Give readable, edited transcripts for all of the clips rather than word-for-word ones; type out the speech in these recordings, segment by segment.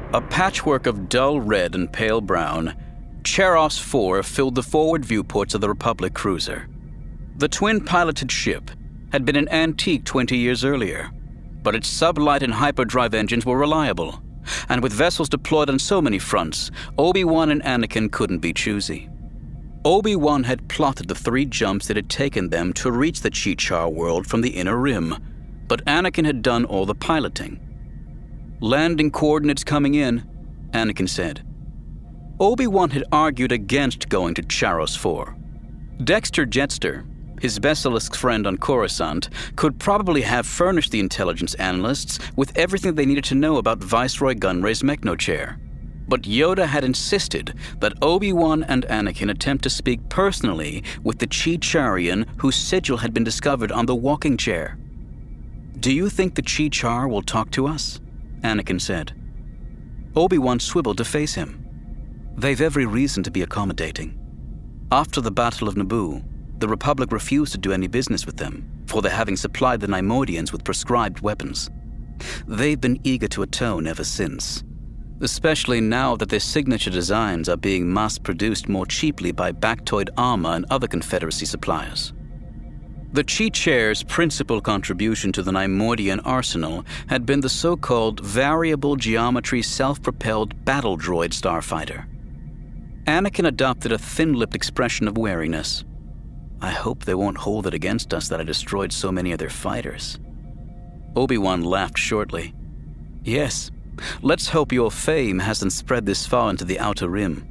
A patchwork of dull red and pale brown, Charos 4 filled the forward viewports of the Republic cruiser. The twin-piloted ship had been an antique 20 years earlier, but its sublight and hyperdrive engines were reliable, and with vessels deployed on so many fronts, Obi-Wan and Anakin couldn't be choosy. Obi-Wan had plotted the 3 jumps it had taken them to reach the Chichar world from the Inner Rim, but Anakin had done all the piloting. "Landing coordinates coming in," Anakin said. Obi-Wan had argued against going to Charos 4. Dexter Jetster, his Basilisk friend on Coruscant, could probably have furnished the intelligence analysts with everything they needed to know about Viceroy Gunray's Mechnochair. But Yoda had insisted that Obi-Wan and Anakin attempt to speak personally with the Chicharian whose sigil had been discovered on the walking chair. "Do you think the Chichar will talk to us?" Anakin said. Obi-Wan swiveled to face him. "They've every reason to be accommodating. After the Battle of Naboo, the Republic refused to do any business with them, for their having supplied the Neimoidians with prescribed weapons. They've been eager to atone ever since, especially now that their signature designs are being mass-produced more cheaply by Bactoid Armor and other Confederacy suppliers." The Chichair's principal contribution to the Neimoidian arsenal had been the so-called variable geometry self-propelled battle droid starfighter. Anakin adopted a thin-lipped expression of wariness. "I hope they won't hold it against us that I destroyed so many of their fighters." Obi-Wan laughed shortly. "Yes, let's hope your fame hasn't spread this far into the Outer Rim.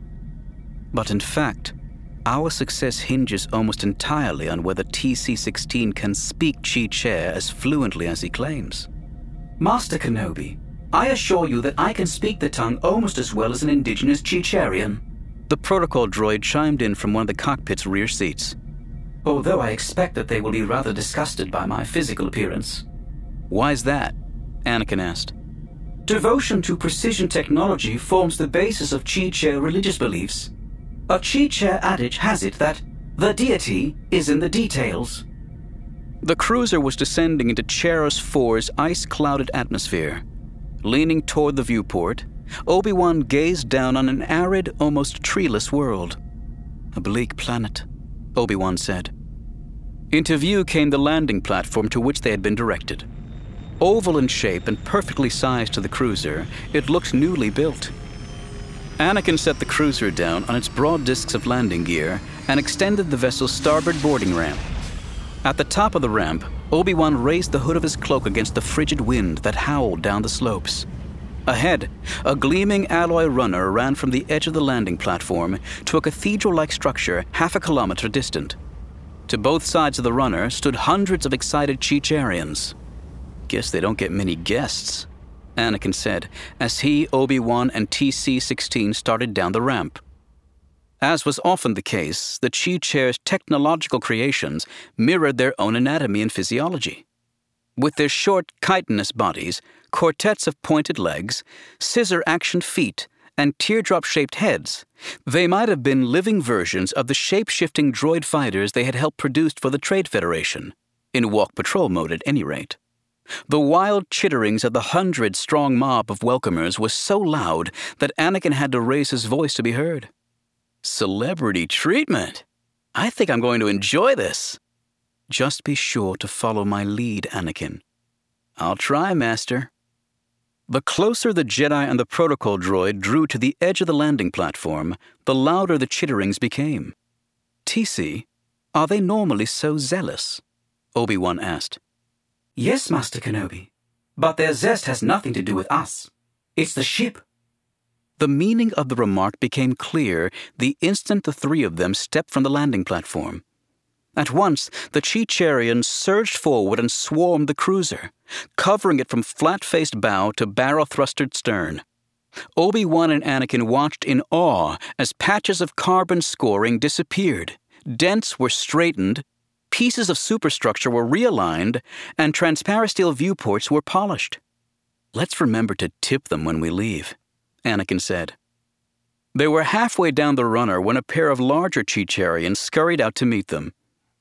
But in fact, our success hinges almost entirely on whether TC-16 can speak Chichair as fluently as he claims." "Master Kenobi, I assure you that I can speak the tongue almost as well as an indigenous Chicharian." The protocol droid chimed in from one of the cockpit's rear seats. "Although I expect that they will be rather disgusted by my physical appearance." "Why's that?" Anakin asked. "Devotion to precision technology forms the basis of Chichair religious beliefs. A Chichair adage has it that the deity is in the details." The cruiser was descending into Charos 4's ice-clouded atmosphere. Leaning toward the viewport, Obi-Wan gazed down on an arid, almost treeless world. "A bleak planet," Obi-Wan said. Into view came the landing platform to which they had been directed. Oval in shape and perfectly sized to the cruiser, it looked newly built. Anakin set the cruiser down on its broad discs of landing gear and extended the vessel's starboard boarding ramp. At the top of the ramp, Obi-Wan raised the hood of his cloak against the frigid wind that howled down the slopes. Ahead, a gleaming alloy runner ran from the edge of the landing platform to a cathedral-like structure half a kilometer distant. To both sides of the runner stood hundreds of excited Chicharians. "Guess they don't get many guests," Anakin said, as he, Obi-Wan, and TC-16 started down the ramp. As was often the case, the Chichair's technological creations mirrored their own anatomy and physiology. With their short, chitinous bodies, quartets of pointed legs, scissor-action feet, and teardrop-shaped heads, they might have been living versions of the shape-shifting droid fighters they had helped produce for the Trade Federation, in walk patrol mode at any rate. The wild chitterings of the 100-strong mob of welcomers was so loud that Anakin had to raise his voice to be heard. "Celebrity treatment! I think I'm going to enjoy this." "Just be sure to follow my lead, Anakin." "I'll try, Master." The closer the Jedi and the protocol droid drew to the edge of the landing platform, the louder the chitterings became. "TC, are they normally so zealous?" Obi-Wan asked. "Yes, Master Kenobi, but their zest has nothing to do with us. It's the ship." The meaning of the remark became clear the instant the 3 of them stepped from the landing platform. At once, the Chicharians surged forward and swarmed the cruiser, covering it from flat-faced bow to barrel-thrustered stern. Obi-Wan and Anakin watched in awe as patches of carbon scoring disappeared, dents were straightened, pieces of superstructure were realigned, and transparasteel viewports were polished. "Let's remember to tip them when we leave," Anakin said. They were halfway down the runner when a pair of larger Chicharians scurried out to meet them.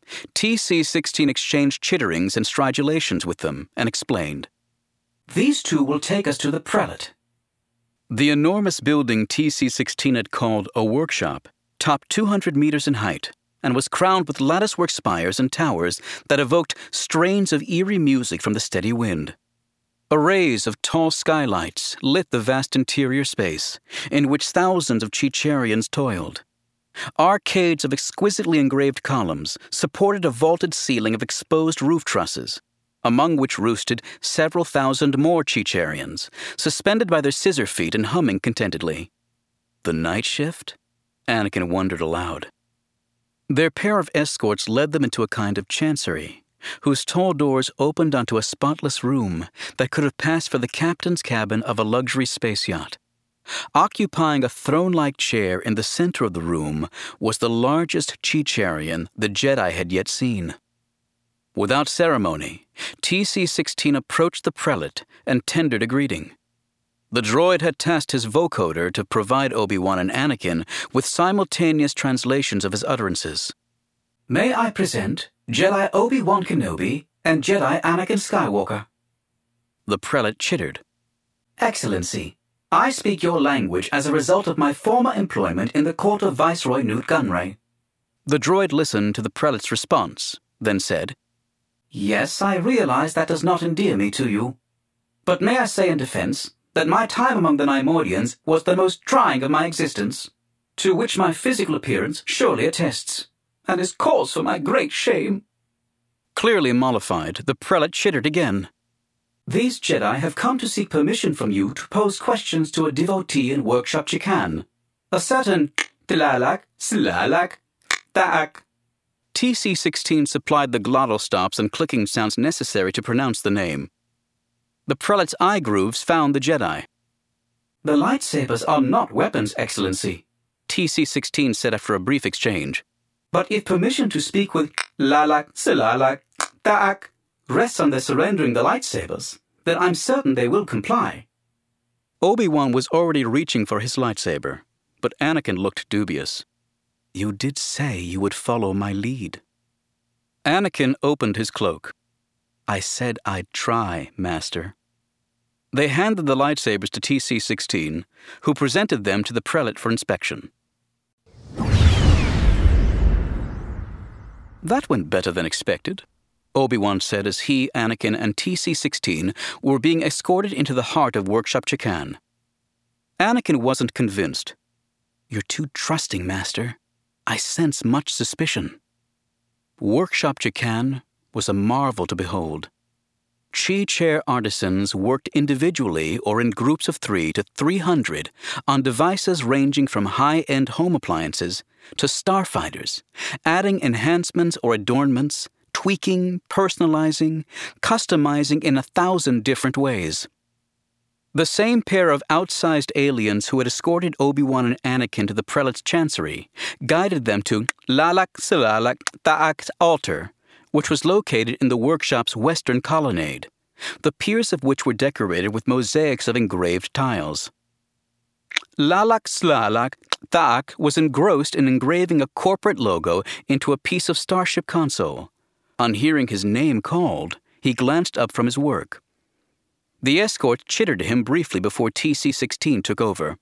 TC-16 exchanged chitterings and stridulations with them and explained. "These 2 will take us to the prelate." The enormous building TC-16 had called a workshop topped 200 meters in height and was crowned with latticework spires and towers that evoked strains of eerie music from the steady wind. Arrays of tall skylights lit the vast interior space, in which thousands of Chicharians toiled. Arcades of exquisitely engraved columns supported a vaulted ceiling of exposed roof trusses, among which roosted several thousand more Chicharians, suspended by their scissor feet and humming contentedly. The night shift? Anakin wondered aloud. Their pair of escorts led them into a kind of chancery, whose tall doors opened onto a spotless room that could have passed for the captain's cabin of a luxury space yacht. Occupying a throne-like chair in the center of the room was the largest Chicharian the Jedi had yet seen. Without ceremony, TC-16 approached the prelate and tendered a greeting. The droid had tasked his vocoder to provide Obi-Wan and Anakin with simultaneous translations of his utterances. May I present Jedi Obi-Wan Kenobi and Jedi Anakin Skywalker? The prelate chittered. Excellency, I speak your language as a result of my former employment in the court of Viceroy Newt Gunray. The droid listened to the prelate's response, then said, Yes, I realize that does not endear me to you. But may I say in defense that my time among the Neimoidians was the most trying of my existence, to which my physical appearance surely attests, and is cause for my great shame. Clearly mollified, the prelate chittered again. These Jedi have come to seek permission from you to pose questions to a devotee in Workshop Chikan, a certain Tlalak, Slalak, Taak. TC-16 supplied the glottal stops and clicking sounds necessary to pronounce the name. The prelate's eye grooves found the Jedi. The lightsabers are not weapons, Excellency, TC-16 said after a brief exchange. But if permission to speak with Lalak, Silalak, Taak rests on their surrendering the lightsabers, then I'm certain they will comply. Obi-Wan was already reaching for his lightsaber, but Anakin looked dubious. You did say you would follow my lead. Anakin opened his cloak. I said I'd try, Master. They handed the lightsabers to TC-16, who presented them to the prelate for inspection. That went better than expected, Obi-Wan said as he, Anakin, and TC-16 were being escorted into the heart of Workshop Chikan. Anakin wasn't convinced. You're too trusting, Master. I sense much suspicion. Workshop Chikan was a marvel to behold. Chi-chair artisans worked individually or in groups of 3 to 300 on devices ranging from high-end home appliances to starfighters, adding enhancements or adornments, tweaking, personalizing, customizing in 1,000 different ways. The same pair of outsized aliens who had escorted Obi-Wan and Anakin to the prelate's chancery guided them to Lalak Silalak Taak's altar, which was located in the workshop's western colonnade, the piers of which were decorated with mosaics of engraved tiles. Lalak Slalak Taak was engrossed in engraving a corporate logo into a piece of Starship console. On hearing his name called, he glanced up from his work. The escort chittered to him briefly before TC-16 took over.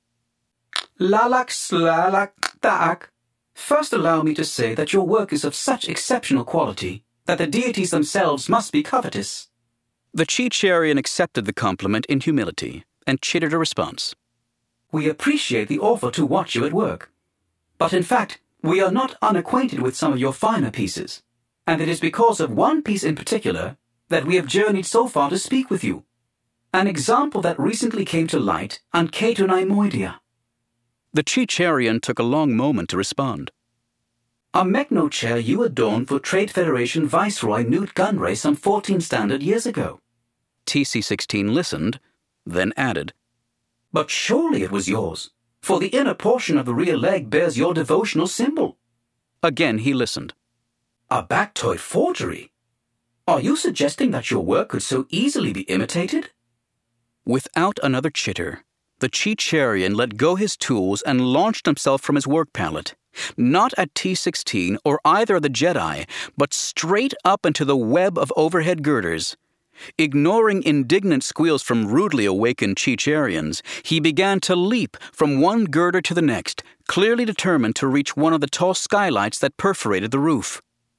Lalak Slalak Taak, first allow me to say that your work is of such exceptional quality that the deities themselves must be covetous. The Chicharian accepted the compliment in humility and chittered a response. We appreciate the offer to watch you at work. But in fact, we are not unacquainted with some of your finer pieces, and it is because of one piece in particular that we have journeyed so far to speak with you. An example that recently came to light on Cato Neimoidia. The Chicharian took a long moment to respond. A Mechno chair you adorned for Trade Federation Viceroy Newt Gunray some 14 standard years ago. TC-16 listened, then added, But surely it was yours, for the inner portion of the rear leg bears your devotional symbol. Again he listened. A Bactoid forgery? Are you suggesting that your work could so easily be imitated? Without another chitter, the Chicharian let go his tools and launched himself from his work pallet, not at T-16 or either of the Jedi, but straight up into the web of overhead girders. Ignoring indignant squeals from rudely awakened Cheecharians, he began to leap from one girder to the next, clearly determined to reach one of the tall skylights that perforated the roof.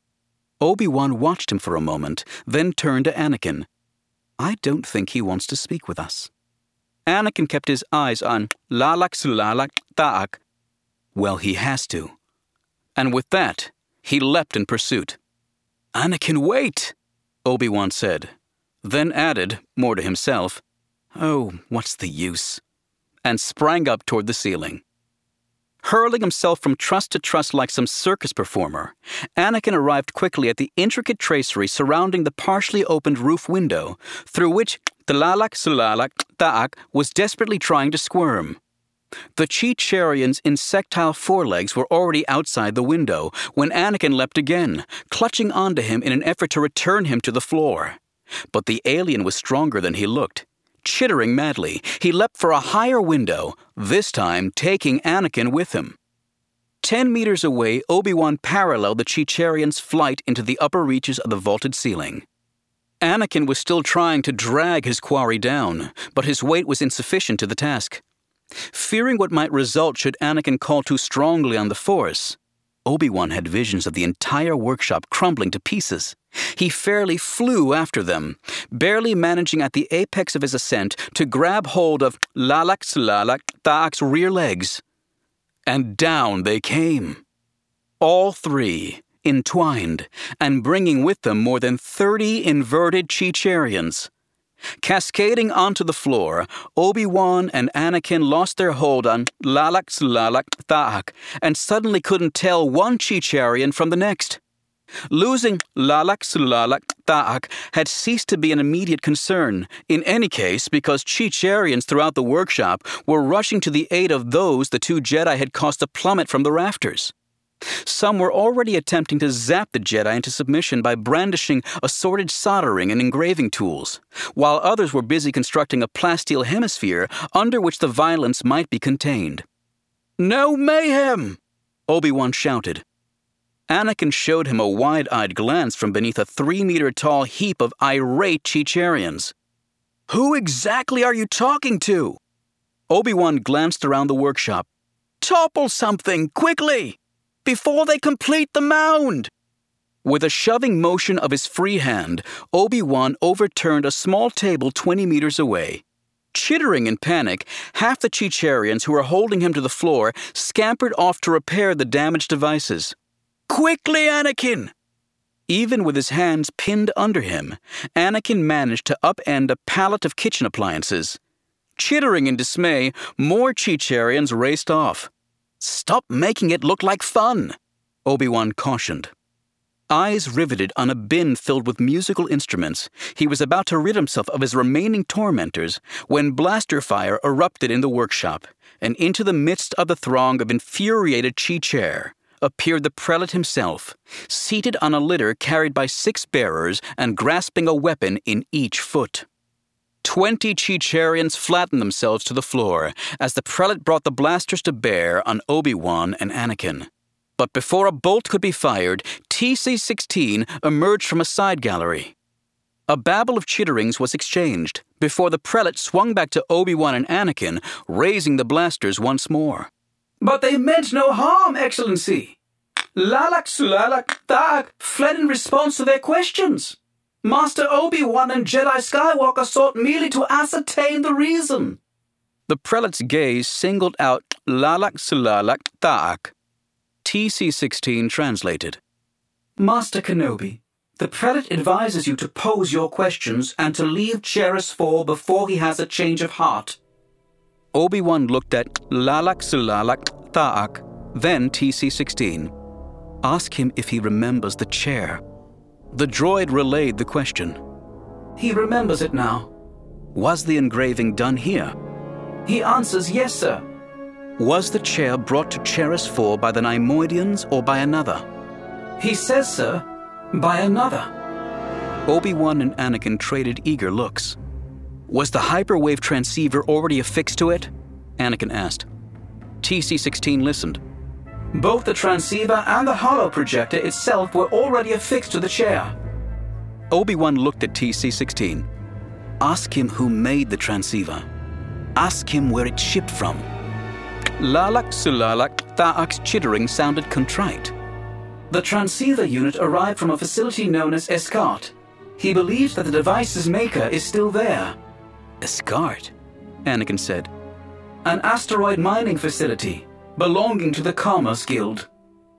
Obi-Wan watched him for a moment, then turned to Anakin. "I don't think he wants to speak with us." Anakin kept his eyes on Lalak Ta'ak. "Well, he has to." And with that, he leapt in pursuit. "Anakin, wait!" Obi-Wan said, then added, more to himself, "Oh, what's the use?" and sprang up toward the ceiling. Hurling himself from truss to truss like some circus performer, Anakin arrived quickly at the intricate tracery surrounding the partially opened roof window, through which Tlalak Ta'ak was desperately trying to squirm. The Cheecharian's insectile forelegs were already outside the window when Anakin leapt again, clutching onto him in an effort to return him to the floor. But the alien was stronger than he looked. Chittering madly, he leapt for a higher window, this time taking Anakin with him. 10 meters away, Obi-Wan paralleled the Cheecharian's flight into the upper reaches of the vaulted ceiling. Anakin was still trying to drag his quarry down, but his weight was insufficient to the task. Fearing what might result should Anakin call too strongly on the Force, Obi-Wan had visions of the entire workshop crumbling to pieces. He fairly flew after them, barely managing at the apex of his ascent to grab hold of Lalak Ta'ak's rear legs. And down they came. All three, entwined, and bringing with them more than 30 inverted Cheecharians. Cascading onto the floor, Obi-Wan and Anakin lost their hold on Lalak Ta'ak and suddenly couldn't tell one Cheecharian from the next. Losing Lalak Ta'ak had ceased to be an immediate concern, in any case because Cheecharians throughout the workshop were rushing to the aid of those the two Jedi had caused to plummet from the rafters. Some were already attempting to zap the Jedi into submission by brandishing assorted soldering and engraving tools, while others were busy constructing a plasteel hemisphere under which the violence might be contained. "No mayhem!" Obi-Wan shouted. Anakin showed him a wide-eyed glance from beneath a 3-meter-tall heap of irate Cheecharians. "Who exactly are you talking to?" Obi-Wan glanced around the workshop. "Topple something, quickly! Before they complete the mound!" With a shoving motion of his free hand, Obi-Wan overturned a small table 20 meters away. Chittering in panic, half the Cheecharians who were holding him to the floor scampered off to repair the damaged devices. "Quickly, Anakin!" Even with his hands pinned under him, Anakin managed to upend a pallet of kitchen appliances. Chittering in dismay, more Cheecharians raced off. "Stop making it look like fun," Obi-Wan cautioned. Eyes riveted on a bin filled with musical instruments, he was about to rid himself of his remaining tormentors when blaster fire erupted in the workshop, and into the midst of the throng of infuriated Cheechar appeared the prelate himself, seated on a litter carried by 6 bearers and grasping a weapon in each foot. 20 Cheecharians flattened themselves to the floor as the prelate brought the blasters to bear on Obi-Wan and Anakin. But before a bolt could be fired, TC-16 emerged from a side gallery. A babble of chitterings was exchanged before the prelate swung back to Obi-Wan and Anakin, raising the blasters once more. "But they meant no harm, Excellency. Lalak Ta'ak fled in response to their questions. Master Obi-Wan and Jedi Skywalker sought merely to ascertain the reason." The prelate's gaze singled out Lalak Ta'ak. TC-16 translated. "Master Kenobi, the prelate advises you to pose your questions and to leave Cheris 4 before he has a change of heart." Obi-Wan looked at Lalak Ta'ak, then TC-16. "Ask him if he remembers the chair." The droid relayed the question. "He remembers it now." "Was the engraving done here?" He answers, "Yes, sir." "Was the chair brought to Cheris 4 by the Neimoidians or by another?" He says, sir, by another. Obi-Wan and Anakin traded eager looks. "Was the hyperwave transceiver already affixed to it?" Anakin asked. TC-16 listened. "Both the transceiver and the holo projector itself were already affixed to the chair." Obi-Wan looked at TC-16. Ask him who made the transceiver. Ask him where it shipped from. Lalak Sulalak Tha'ak's chittering sounded contrite. The transceiver unit arrived from a facility known as Escart. He believes that the device's maker is still there. Escart, Anakin said. An asteroid mining facility belonging to the Commerce Guild.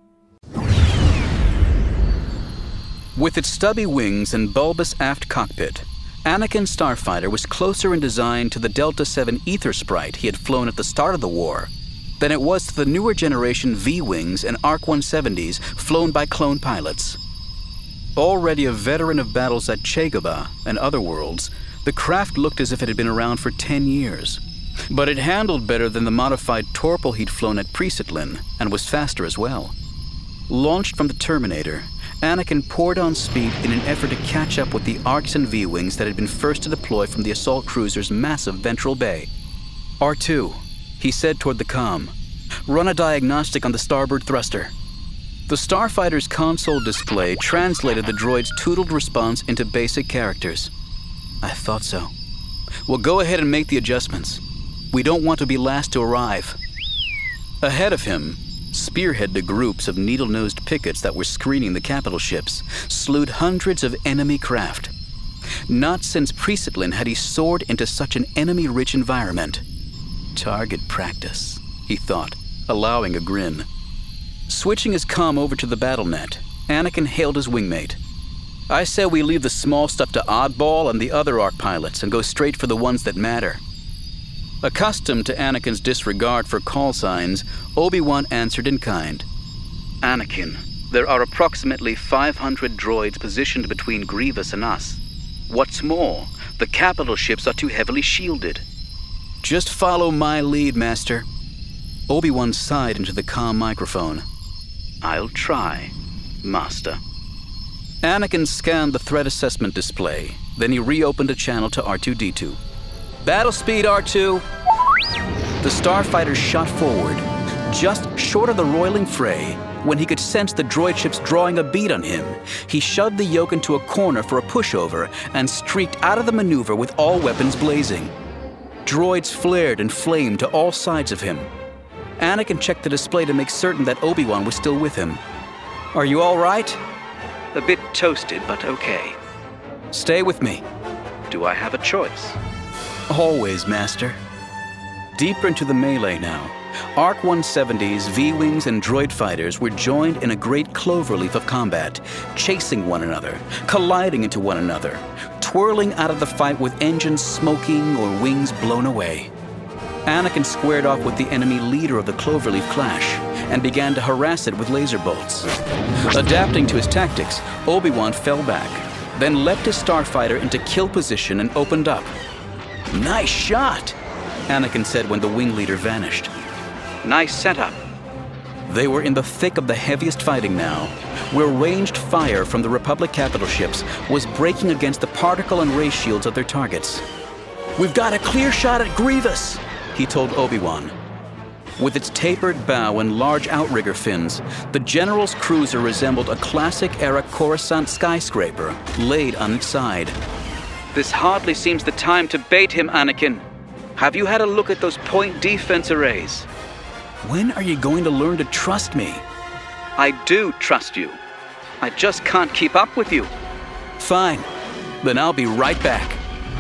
With its stubby wings and bulbous aft cockpit, Anakin's starfighter was closer in design to the Delta VII Ether Sprite he had flown at the start of the war than it was to the newer generation V-Wings and ARC-170s flown by clone pilots. Already a veteran of battles at Chagobah and other worlds, the craft looked as if it had been around for 10 years. But it handled better than the modified Torpal he'd flown at Presitlin, and was faster as well. Launched from the Terminator, Anakin poured on speed in an effort to catch up with the ARCs and V-Wings that had been first to deploy from the assault cruiser's massive ventral bay. R2, he said toward the comm, run a diagnostic on the starboard thruster. The starfighter's console display translated the droid's tootled response into basic characters. I thought so. Well, go ahead and make the adjustments. We don't want to be last to arrive. Ahead of him, spearheaded groups of needle-nosed pickets that were screening the capital ships slewed hundreds of enemy craft. Not since Presitlin had he soared into such an enemy-rich environment. Target practice, he thought, allowing a grin. Switching his comm over to the BattleNet, Anakin hailed his wingmate. I say we leave the small stuff to Oddball and the other ARC pilots and go straight for the ones that matter. Accustomed to Anakin's disregard for call signs, Obi-Wan answered in kind. Anakin, there are approximately 500 droids positioned between Grievous and us. What's more, the capital ships are too heavily shielded. Just follow my lead, Master. Obi-Wan sighed into the comm microphone. I'll try, Master. Anakin scanned the threat assessment display. Then he reopened a channel to R2-D2. Battle speed, R2. The starfighter shot forward, just short of the roiling fray. When he could sense the droid ships drawing a bead on him, he shoved the yoke into a corner for a pushover and streaked out of the maneuver with all weapons blazing. Droids flared and flamed to all sides of him. Anakin checked the display to make certain that Obi-Wan was still with him. Are you all right? A bit toasted, but okay. Stay with me. Do I have a choice? Always, Master. Deeper into the melee now, ARC-170s, V-Wings, and droid fighters were joined in a great cloverleaf of combat, chasing one another, colliding into one another, twirling out of the fight with engines smoking or wings blown away. Anakin squared off with the enemy leader of the cloverleaf clash and began to harass it with laser bolts. Adapting to his tactics, Obi-Wan fell back, then leapt his starfighter into kill position and opened up. Nice shot, Anakin said when the wing leader vanished. Nice setup. They were in the thick of the heaviest fighting now, where ranged fire from the Republic capital ships was breaking against the particle and ray shields of their targets. We've got a clear shot at Grievous, he told Obi-Wan. With its tapered bow and large outrigger fins, the General's cruiser resembled a classic-era Coruscant skyscraper laid on its side. This hardly seems the time to bait him, Anakin. Have you had a look at those point defense arrays? When are you going to learn to trust me? I do trust you. I just can't keep up with you. Fine. Then I'll be right back.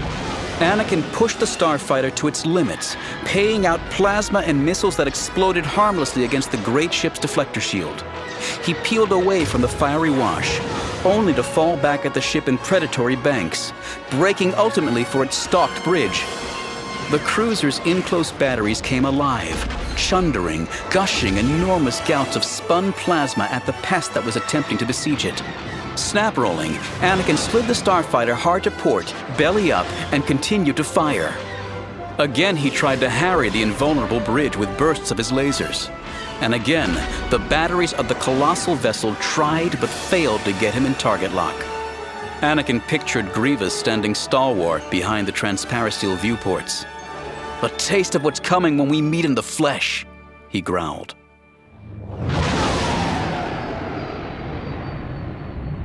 Anakin pushed the starfighter to its limits, paying out plasma and missiles that exploded harmlessly against the great ship's deflector shield. He peeled away from the fiery wash, only to fall back at the ship in predatory banks, braking ultimately for its stalked bridge. The cruiser's in-close batteries came alive, chundering, gushing enormous gouts of spun plasma at the pest that was attempting to besiege it. Snap-rolling, Anakin slid the starfighter hard to port, belly up, and continued to fire. Again, he tried to harry the invulnerable bridge with bursts of his lasers. And again, the batteries of the colossal vessel tried but failed to get him in target lock. Anakin pictured Grievous standing stalwart behind the transparisteel viewports. A taste of what's coming when we meet in the flesh, he growled.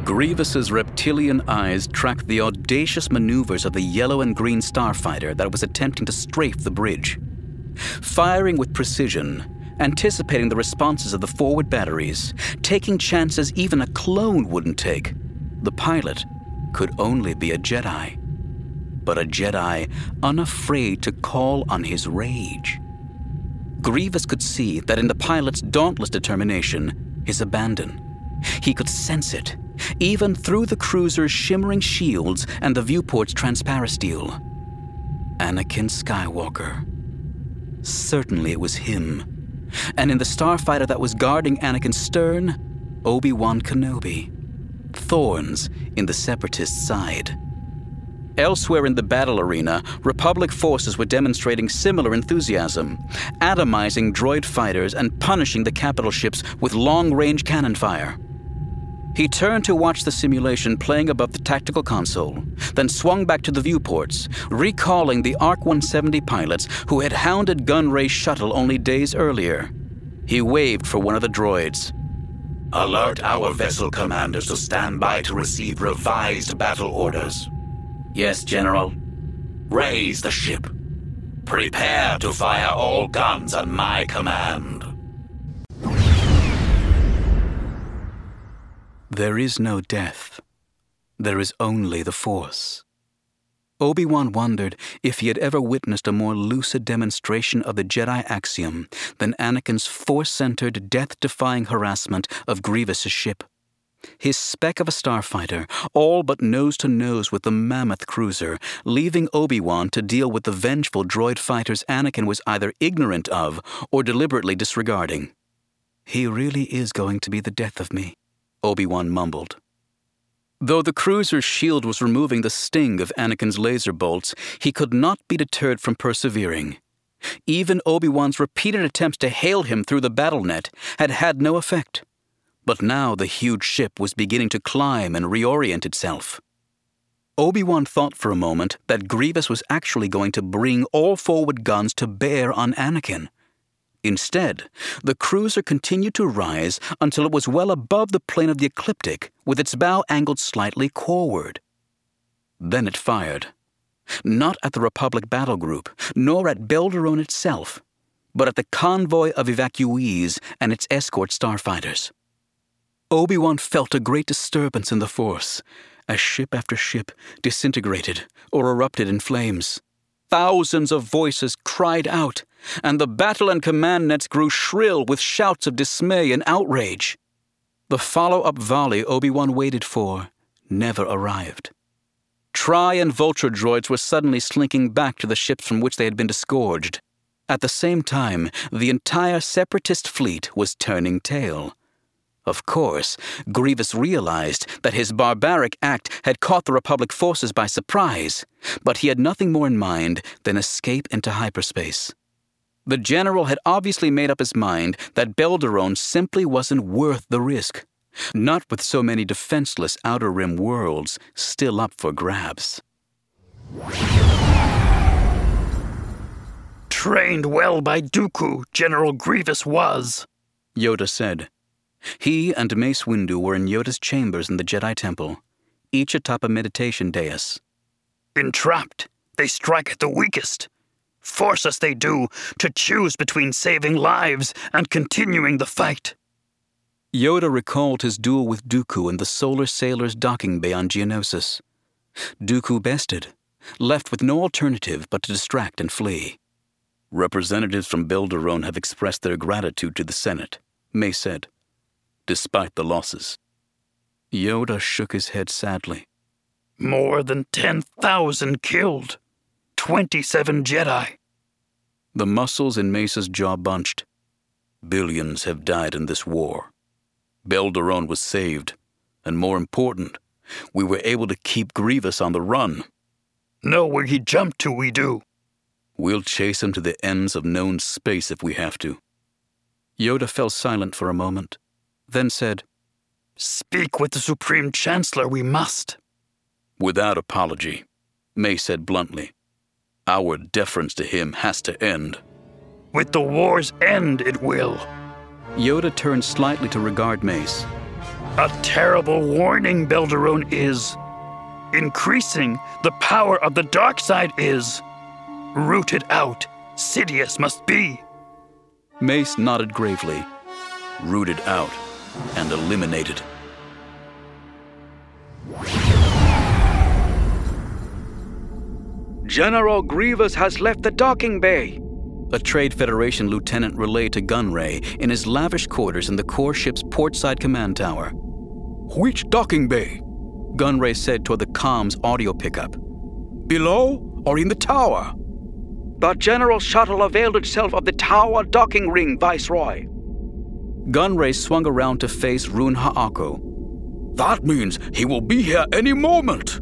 Grievous's reptilian eyes tracked the audacious maneuvers of the yellow and green starfighter that was attempting to strafe the bridge. Firing with precision, anticipating the responses of the forward batteries, taking chances even a clone wouldn't take, the pilot could only be a Jedi. But a Jedi unafraid to call on his rage. Grievous could see that in the pilot's dauntless determination, his abandon. He could sense it, even through the cruiser's shimmering shields and the viewport's transparasteel. Anakin Skywalker. Certainly it was him. And in the starfighter that was guarding Anakin's stern, Obi-Wan Kenobi. Thorns in the Separatist side. Elsewhere in the battle arena, Republic forces were demonstrating similar enthusiasm, atomizing droid fighters and punishing the capital ships with long-range cannon fire. He turned to watch the simulation playing above the tactical console, then swung back to the viewports, recalling the ARC-170 pilots who had hounded Gunray's shuttle only days earlier. He waved for one of the droids. "Alert our vessel commanders to stand by to receive revised battle orders." "Yes, General." "Raise the ship. Prepare to fire all guns on my command." There is no death. There is only the Force. Obi-Wan wondered if he had ever witnessed a more lucid demonstration of the Jedi axiom than Anakin's Force-centered, death-defying harassment of Grievous's ship. His speck of a starfighter, all but nose-to-nose with the mammoth cruiser, leaving Obi-Wan to deal with the vengeful droid fighters Anakin was either ignorant of or deliberately disregarding. "He really is going to be the death of me," Obi-Wan mumbled. Though the cruiser's shield was removing the sting of Anakin's laser bolts, he could not be deterred from persevering. Even Obi-Wan's repeated attempts to hail him through the battle net had had no effect. But now the huge ship was beginning to climb and reorient itself. Obi-Wan thought for a moment that Grievous was actually going to bring all forward guns to bear on Anakin. Instead, the cruiser continued to rise until it was well above the plane of the ecliptic, with its bow angled slightly forward. Then it fired. Not at the Republic battle group, nor at Belderone itself, but at the convoy of evacuees and its escort starfighters. Obi-Wan felt a great disturbance in the Force, as ship after ship disintegrated or erupted in flames. Thousands of voices cried out, and the battle and command nets grew shrill with shouts of dismay and outrage. The follow-up volley Obi-Wan waited for never arrived. Tri and Vulture droids were suddenly slinking back to the ships from which they had been disgorged. At the same time, the entire Separatist fleet was turning tail. Of course, Grievous realized that his barbaric act had caught the Republic forces by surprise, but he had nothing more in mind than escape into hyperspace. The general had obviously made up his mind that Belderone simply wasn't worth the risk, not with so many defenseless Outer Rim worlds still up for grabs. "Trained well by Dooku, General Grievous was," Yoda said. He and Mace Windu were in Yoda's chambers in the Jedi Temple, each atop a meditation dais. "Entrapped, they strike at the weakest. Force us they do to choose between saving lives and continuing the fight." Yoda recalled his duel with Dooku in the Solar Sailor's docking bay on Geonosis. Dooku bested, left with no alternative but to distract and flee. "Representatives from Belderone have expressed their gratitude to the Senate," Mace said, "despite the losses." Yoda shook his head sadly. "More than 10,000 killed. 27 Jedi." The muscles in Mace's jaw bunched. "Billions have died in this war. Belderone was saved, and more important, we were able to keep Grievous on the run." "Know where he jumped to, we do." "We'll chase him to the ends of known space if we have to." Yoda fell silent for a moment, then said, "Speak with the Supreme Chancellor, we must." "Without apology," Mace said bluntly. "Our deference to him has to end." "With the war's end, it will." Yoda turned slightly to regard Mace. A terrible warning, Belderone is. Increasing the power of the dark side is. Rooted out, Sidious must be. Mace nodded gravely. Rooted out and eliminated. General Grievous has left the docking bay, a Trade Federation lieutenant relayed to Gunray in his lavish quarters in the core ship's portside command tower. Which docking bay? Gunray said toward the comms audio pickup. Below or in the tower? The General Shuttle availed itself of the tower docking ring, Viceroy. Gunray swung around to face Rune Ha'ako. That means he will be here any moment.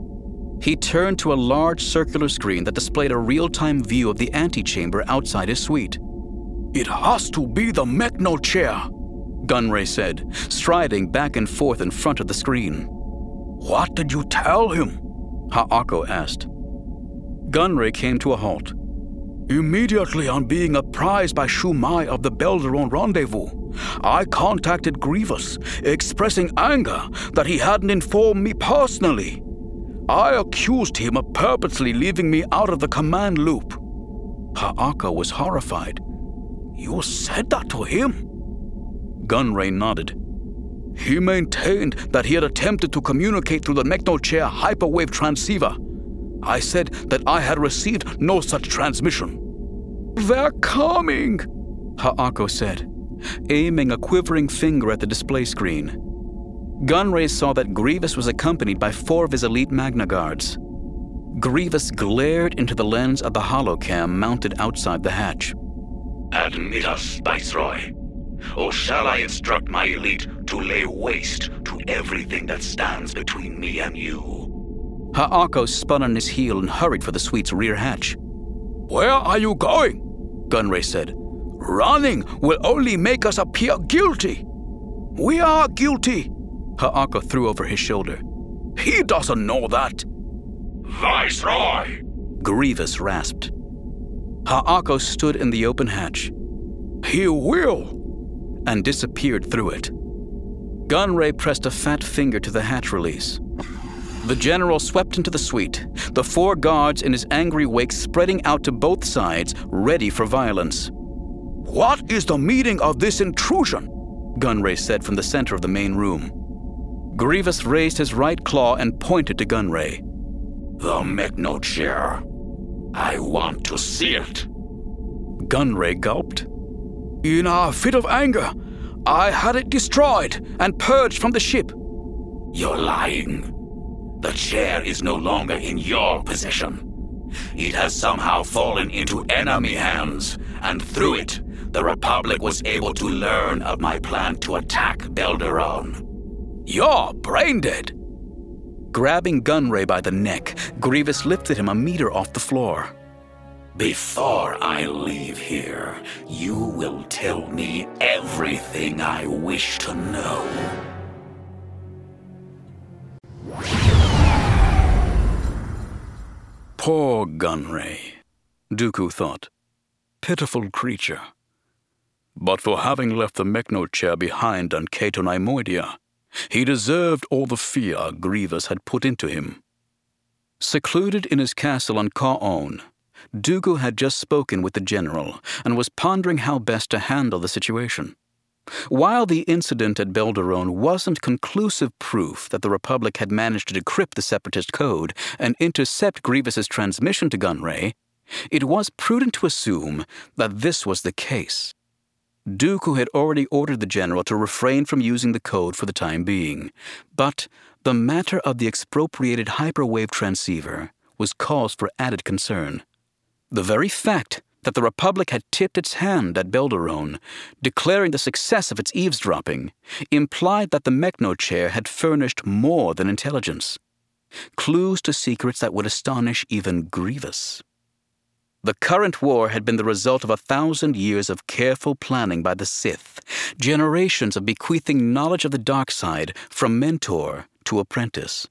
He turned to a large circular screen that displayed a real-time view of the antechamber outside his suite. It has to be the Mechno chair, Gunray said, striding back and forth in front of the screen. What did you tell him? Ha'ako asked. Gunray came to a halt. Immediately on being apprised by Shumai of the Belderone rendezvous, I contacted Grievous, expressing anger that he hadn't informed me personally. I accused him of purposely leaving me out of the command loop. Ha'ako was horrified. You said that to him? Gunray nodded. He maintained that he had attempted to communicate through the Mechno-chair hyperwave transceiver. I said that I had received no such transmission. They're coming, Ha'ako said, aiming a quivering finger at the display screen. Gunray saw that Grievous was accompanied by 4 of his elite Magna Guards. Grievous glared into the lens of the holocam mounted outside the hatch. Admit us, Viceroy, or shall I instruct my elite to lay waste to everything that stands between me and you? Ha'ako spun on his heel and hurried for the suite's rear hatch. Where are you going? Gunray said. Running will only make us appear guilty. We are guilty. Ha'ako threw over his shoulder. He doesn't know that. Viceroy! Grievous rasped. Ha'ako stood in the open hatch. He will! And disappeared through it. Gunray pressed a fat finger to the hatch release. The general swept into the suite, the 4 guards in his angry wake spreading out to both sides, ready for violence. What is the meaning of this intrusion? Gunray said from the center of the main room. Grievous raised his right claw and pointed to Gunray. The Mechno chair. I want to see it. Gunray gulped. In a fit of anger, I had it destroyed and purged from the ship. You're lying. The chair is no longer in your possession. It has somehow fallen into enemy hands, and through it, the Republic was able to learn of my plan to attack Belderone. You're brain dead. Grabbing Gunray by the neck, Grievous lifted him a meter off the floor. Before I leave here, you will tell me everything I wish to know. Poor Gunray, Dooku thought. Pitiful creature. But for having left the Mechno chair behind on Cato Neimoidia, he deserved all the fear Grievous had put into him. Secluded in his castle on Ka'on, Dooku had just spoken with the general and was pondering how best to handle the situation. While the incident at Belderone wasn't conclusive proof that the Republic had managed to decrypt the Separatist code and intercept Grievous's transmission to Gunray, it was prudent to assume that this was the case. Dooku had already ordered the general to refrain from using the code for the time being, but the matter of the expropriated hyperwave transceiver was cause for added concern. The very fact that the Republic had tipped its hand at Belderone, declaring the success of its eavesdropping, implied that the Mechno chair had furnished more than intelligence. Clues to secrets that would astonish even Grievous. The current war had been the result of 1,000 years of careful planning by the Sith, generations of bequeathing knowledge of the dark side from mentor to apprentice,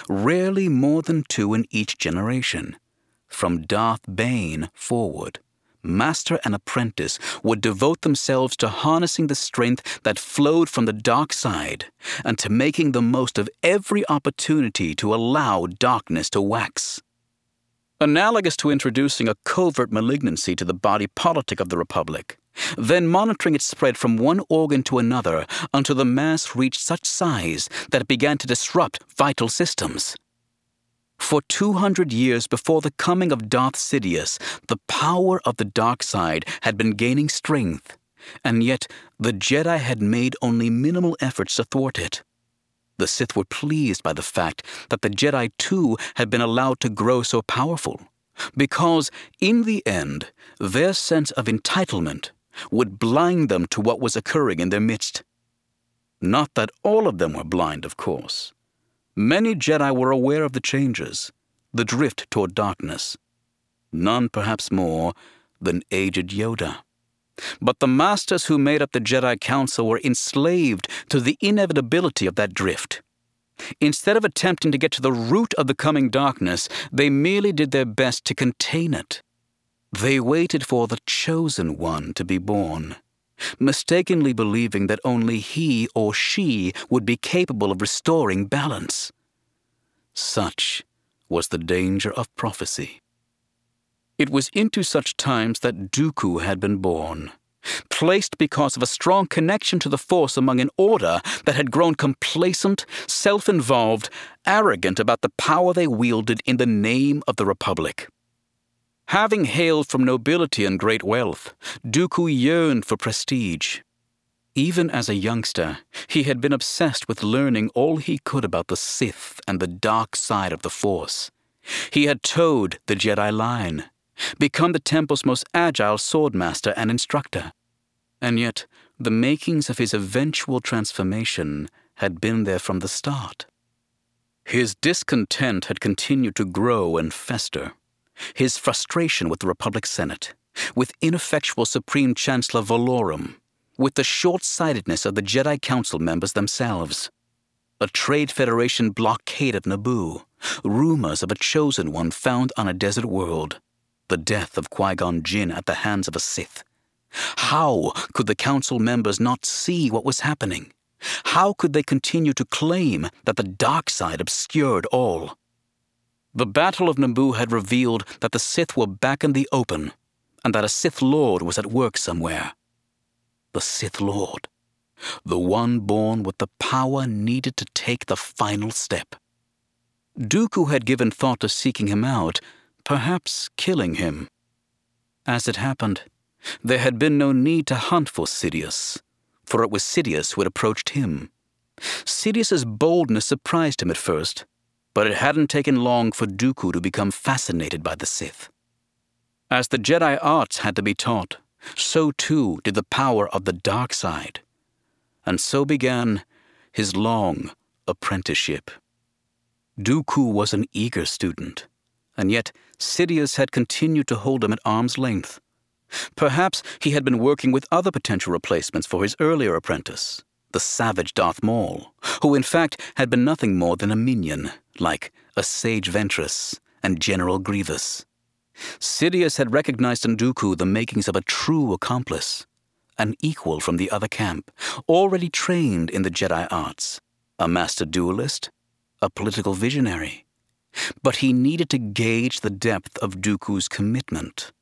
rarely more than 2 in each generation, from Darth Bane forward, master and apprentice would devote themselves to harnessing the strength that flowed from the dark side and to making the most of every opportunity to allow darkness to wax. Analogous to introducing a covert malignancy to the body politic of the Republic, then monitoring its spread from one organ to another until the mass reached such size that it began to disrupt vital systems. For 200 years before the coming of Darth Sidious, the power of the dark side had been gaining strength, and yet the Jedi had made only minimal efforts to thwart it. The Sith were pleased by the fact that the Jedi too had been allowed to grow so powerful, because, in the end, their sense of entitlement would blind them to what was occurring in their midst. Not that all of them were blind, of course. Many Jedi were aware of the changes, the drift toward darkness. None perhaps more than aged Yoda. But the masters who made up the Jedi Council were enslaved to the inevitability of that drift. Instead of attempting to get to the root of the coming darkness, they merely did their best to contain it. They waited for the Chosen One to be born, mistakenly believing that only he or she would be capable of restoring balance. Such was the danger of prophecy. It was into such times that Dooku had been born, placed because of a strong connection to the Force among an order that had grown complacent, self-involved, arrogant about the power they wielded in the name of the Republic. Having hailed from nobility and great wealth, Dooku yearned for prestige. Even as a youngster, he had been obsessed with learning all he could about the Sith and the dark side of the Force. He had towed the Jedi line, become the Temple's most agile swordmaster and instructor. And yet, the makings of his eventual transformation had been there from the start. His discontent had continued to grow and fester. His frustration with the Republic Senate, with ineffectual Supreme Chancellor Valorum, with the short-sightedness of the Jedi Council members themselves, a Trade Federation blockade of Naboo, rumors of a Chosen One found on a desert world, the death of Qui-Gon Jinn at the hands of a Sith. How could the Council members not see what was happening? How could they continue to claim that the dark side obscured all? The Battle of Naboo had revealed that the Sith were back in the open, and that a Sith Lord was at work somewhere. The Sith Lord, the one born with the power needed to take the final step. Dooku had given thought to seeking him out, perhaps killing him. As it happened, there had been no need to hunt for Sidious, for it was Sidious who had approached him. Sidious's boldness surprised him at first, but it hadn't taken long for Dooku to become fascinated by the Sith. As the Jedi arts had to be taught, so too did the power of the dark side. And so began his long apprenticeship. Dooku was an eager student, and yet Sidious had continued to hold him at arm's length. Perhaps he had been working with other potential replacements for his earlier apprentice, the savage Darth Maul, who in fact had been nothing more than a minion, like a Sage Ventress and General Grievous. Sidious had recognized in Dooku the makings of a true accomplice, an equal from the other camp, already trained in the Jedi arts, a master duelist, a political visionary. But he needed to gauge the depth of Dooku's commitment.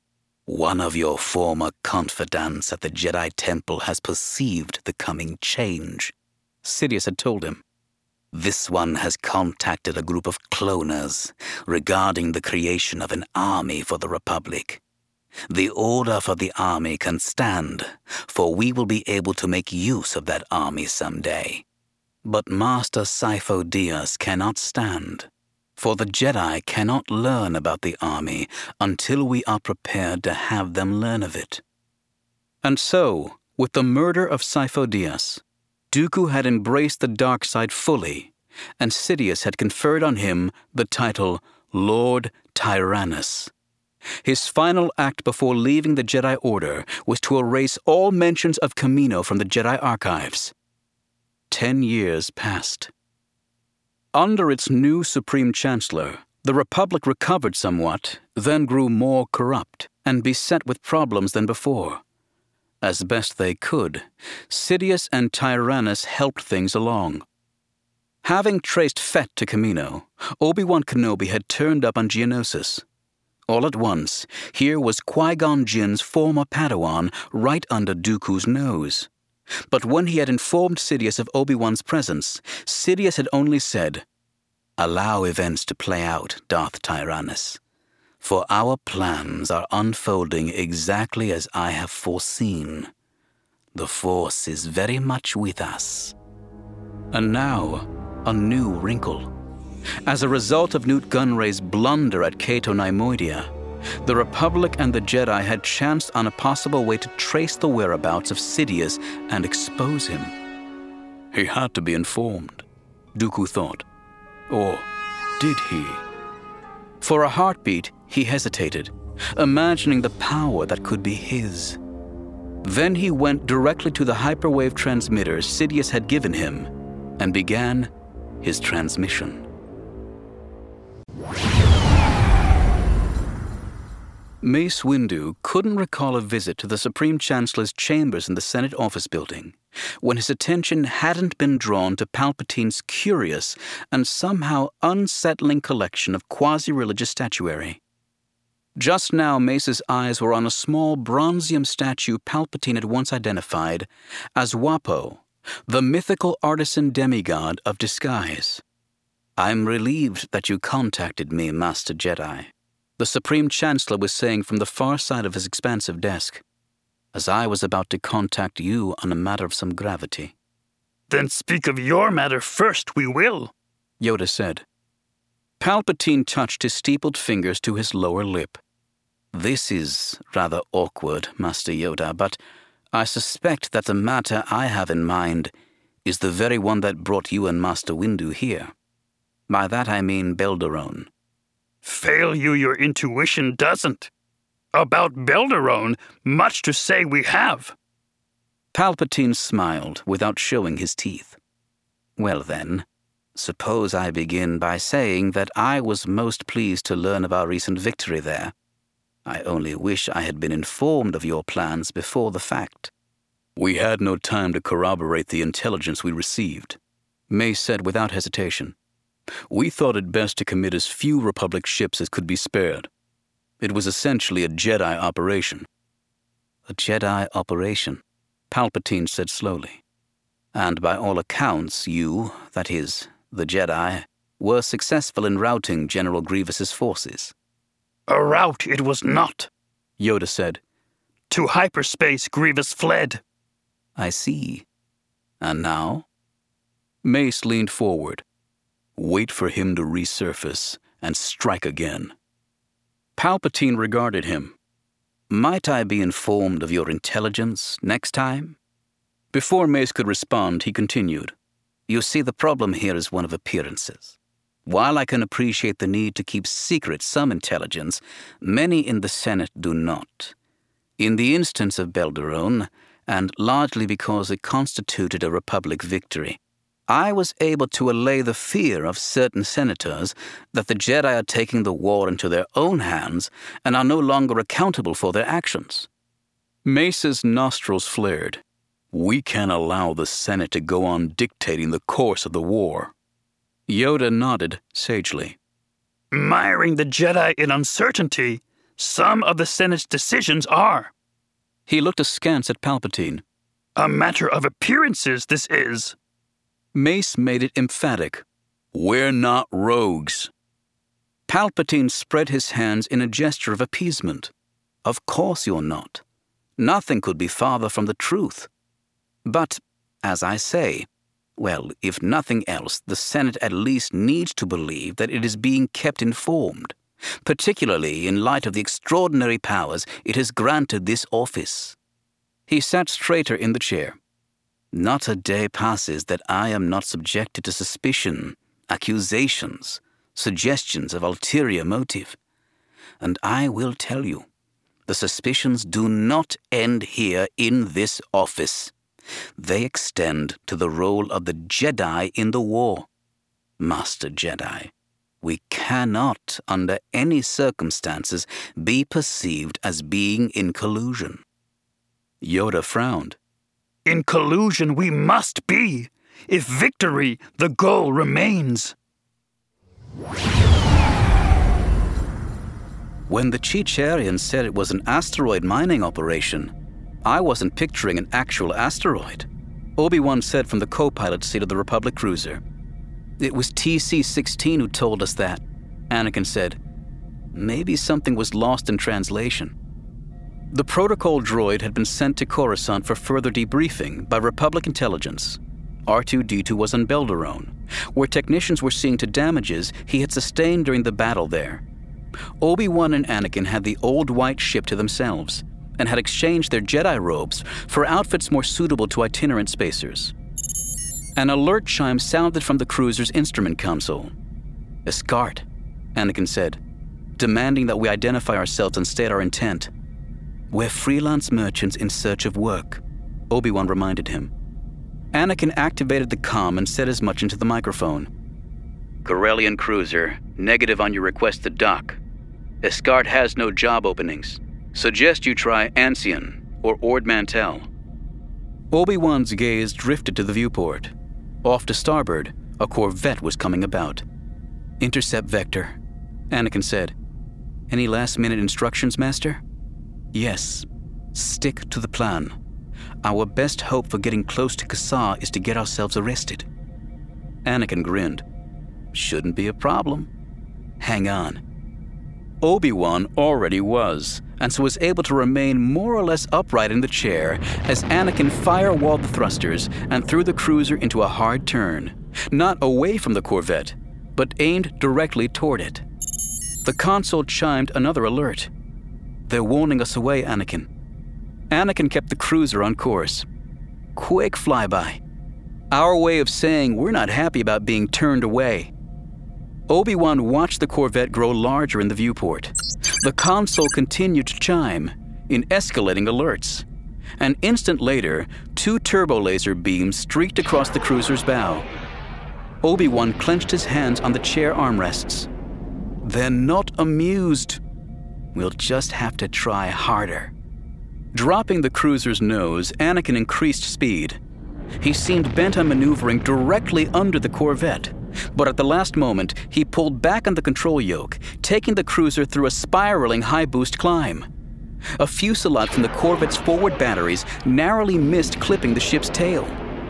One of your former confidants at the Jedi Temple has perceived the coming change, Sidious had told him. This one has contacted a group of cloners regarding the creation of an army for the Republic. The order for the army can stand, for we will be able to make use of that army someday. But Master Sifo-Dyas cannot stand, for the Jedi cannot learn about the army until we are prepared to have them learn of it. And so, with the murder of Sifo-Dyas, Dooku had embraced the dark side fully, and Sidious had conferred on him the title Lord Tyrannus. His final act before leaving the Jedi Order was to erase all mentions of Kamino from the Jedi archives. 10 years passed. Under its new Supreme Chancellor, The Republic recovered somewhat, then grew more corrupt and beset with problems than before. As best they could, Sidious and Tyrannus helped things along. Having traced Fett to Kamino, Obi-Wan Kenobi had turned up on Geonosis. All at once, here was Qui-Gon Jinn's former Padawan right under Dooku's nose. But when he had informed Sidious of Obi-Wan's presence, Sidious had only said, "Allow events to play out, Darth Tyrannus, for our plans are unfolding exactly as I have foreseen. The Force is very much with us." And now, a new wrinkle. As a result of Newt Gunray's blunder at Cato Neimoidia, the Republic and the Jedi had chanced on a possible way to trace the whereabouts of Sidious and expose him. He had to be informed, Dooku thought. Or did he? For a heartbeat, he hesitated, imagining the power that could be his. Then he went directly to the hyperwave transmitter Sidious had given him and began his transmission. Mace Windu couldn't recall a visit to the Supreme Chancellor's chambers in the Senate office building when his attention hadn't been drawn to Palpatine's curious and somehow unsettling collection of quasi-religious statuary. Just now, Mace's eyes were on a small bronzium statue Palpatine had once identified as Wapo, the mythical artisan demigod of disguise. "I'm relieved that you contacted me, Master Jedi," the Supreme Chancellor was saying from the far side of his expansive desk, "as I was about to contact you on a matter of some gravity." "Then speak of your matter first, we will," Yoda said. Palpatine touched his steepled fingers to his lower lip. "This is rather awkward, Master Yoda, but I suspect that the matter I have in mind is the very one that brought you and Master Windu here. By that I mean Belderone." "Fail you, your intuition doesn't. About Belderone, much to say we have." Palpatine smiled without showing his teeth. "Well then, suppose I begin by saying that I was most pleased to learn of our recent victory there. I only wish I had been informed of your plans before the fact." "We had no time to corroborate the intelligence we received," Mace said without hesitation. "We thought it best to commit as few Republic ships as could be spared. It was essentially a Jedi operation." "A Jedi operation," Palpatine said slowly. "And by all accounts, you, that is, the Jedi, were successful in routing General Grievous's forces." "A rout it was not," Yoda said. "To hyperspace Grievous fled." "I see. And now?" Mace leaned forward. "Wait for him to resurface and strike again." Palpatine regarded him. "Might I be informed of your intelligence next time?" Before Mace could respond, he continued. "You see, the problem here is one of appearances. While I can appreciate the need to keep secret some intelligence, many in the Senate do not. In the instance of Belderone, and largely because it constituted a Republic victory, I was able to allay the fear of certain senators that the Jedi are taking the war into their own hands and are no longer accountable for their actions." Mace's nostrils flared. "We can't allow the Senate to go on dictating the course of the war." Yoda nodded sagely. "Miring the Jedi in uncertainty, some of the Senate's decisions are." He looked askance at Palpatine. "A matter of appearances, this is." Mace made it emphatic. "We're not rogues." Palpatine spread his hands in a gesture of appeasement. "Of course you're not. Nothing could be farther from the truth. But, as I say, well, if nothing else, the Senate at least needs to believe that it is being kept informed, particularly in light of the extraordinary powers it has granted this office." He sat straighter in the chair. "Not a day passes that I am not subjected to suspicion, accusations, suggestions of ulterior motive. And I will tell you, the suspicions do not end here in this office. They extend to the role of the Jedi in the war. Master Jedi, We cannot, under any circumstances, be perceived as being in collusion. Yoda frowned. In collusion we must be, if victory the goal remains. When the Chicharian said it was an asteroid mining operation, I wasn't picturing an actual asteroid, Obi-Wan said from the co-pilot seat of the Republic cruiser. It was TC-16 who told us that, Anakin said. Maybe something was lost in translation. The protocol droid had been sent to Coruscant for further debriefing by Republic intelligence. R2-D2 was on Belderone, where technicians were seeing to damages he had sustained during the battle there. Obi-Wan and Anakin had the old white ship to themselves and had exchanged their Jedi robes for outfits more suitable to itinerant spacers. An alert chime sounded from the cruiser's instrument console. Escart, Anakin said, demanding that we identify ourselves and state our intent. We're freelance merchants in search of work, Obi-Wan reminded him. Anakin activated the comm and said as much into the microphone. Corellian cruiser, negative on your request to dock. Escart has no job openings. Suggest you try Ancien or Ord Mantell. Obi-Wan's gaze drifted to the viewport. Off to starboard, a Corvette was coming about. Intercept vector, Anakin said. Any last-minute instructions, Master? Yes. Stick to the plan. Our best hope for getting close to Kassar is to get ourselves arrested. Anakin grinned. Shouldn't be a problem. Hang on. Obi-Wan already was, and so was able to remain more or less upright in the chair as Anakin firewalled the thrusters and threw the cruiser into a hard turn, not away from the Corvette, but aimed directly toward it. The console chimed another alert. They're warning us away, Anakin. Anakin kept the cruiser on course. Quick flyby. Our way of saying we're not happy about being turned away. Obi-Wan watched the Corvette grow larger in the viewport. The console continued to chime, in escalating alerts. An instant later, 2 turbo laser beams streaked across the cruiser's bow. Obi-Wan clenched his hands on the chair armrests. They're not amused. We'll just have to try harder. Dropping the cruiser's nose, Anakin increased speed. He seemed bent on maneuvering directly under the Corvette, but at the last moment, he pulled back on the control yoke, taking the cruiser through a spiraling high-boost climb. A fusillade from the Corvette's forward batteries narrowly missed clipping the ship's tail.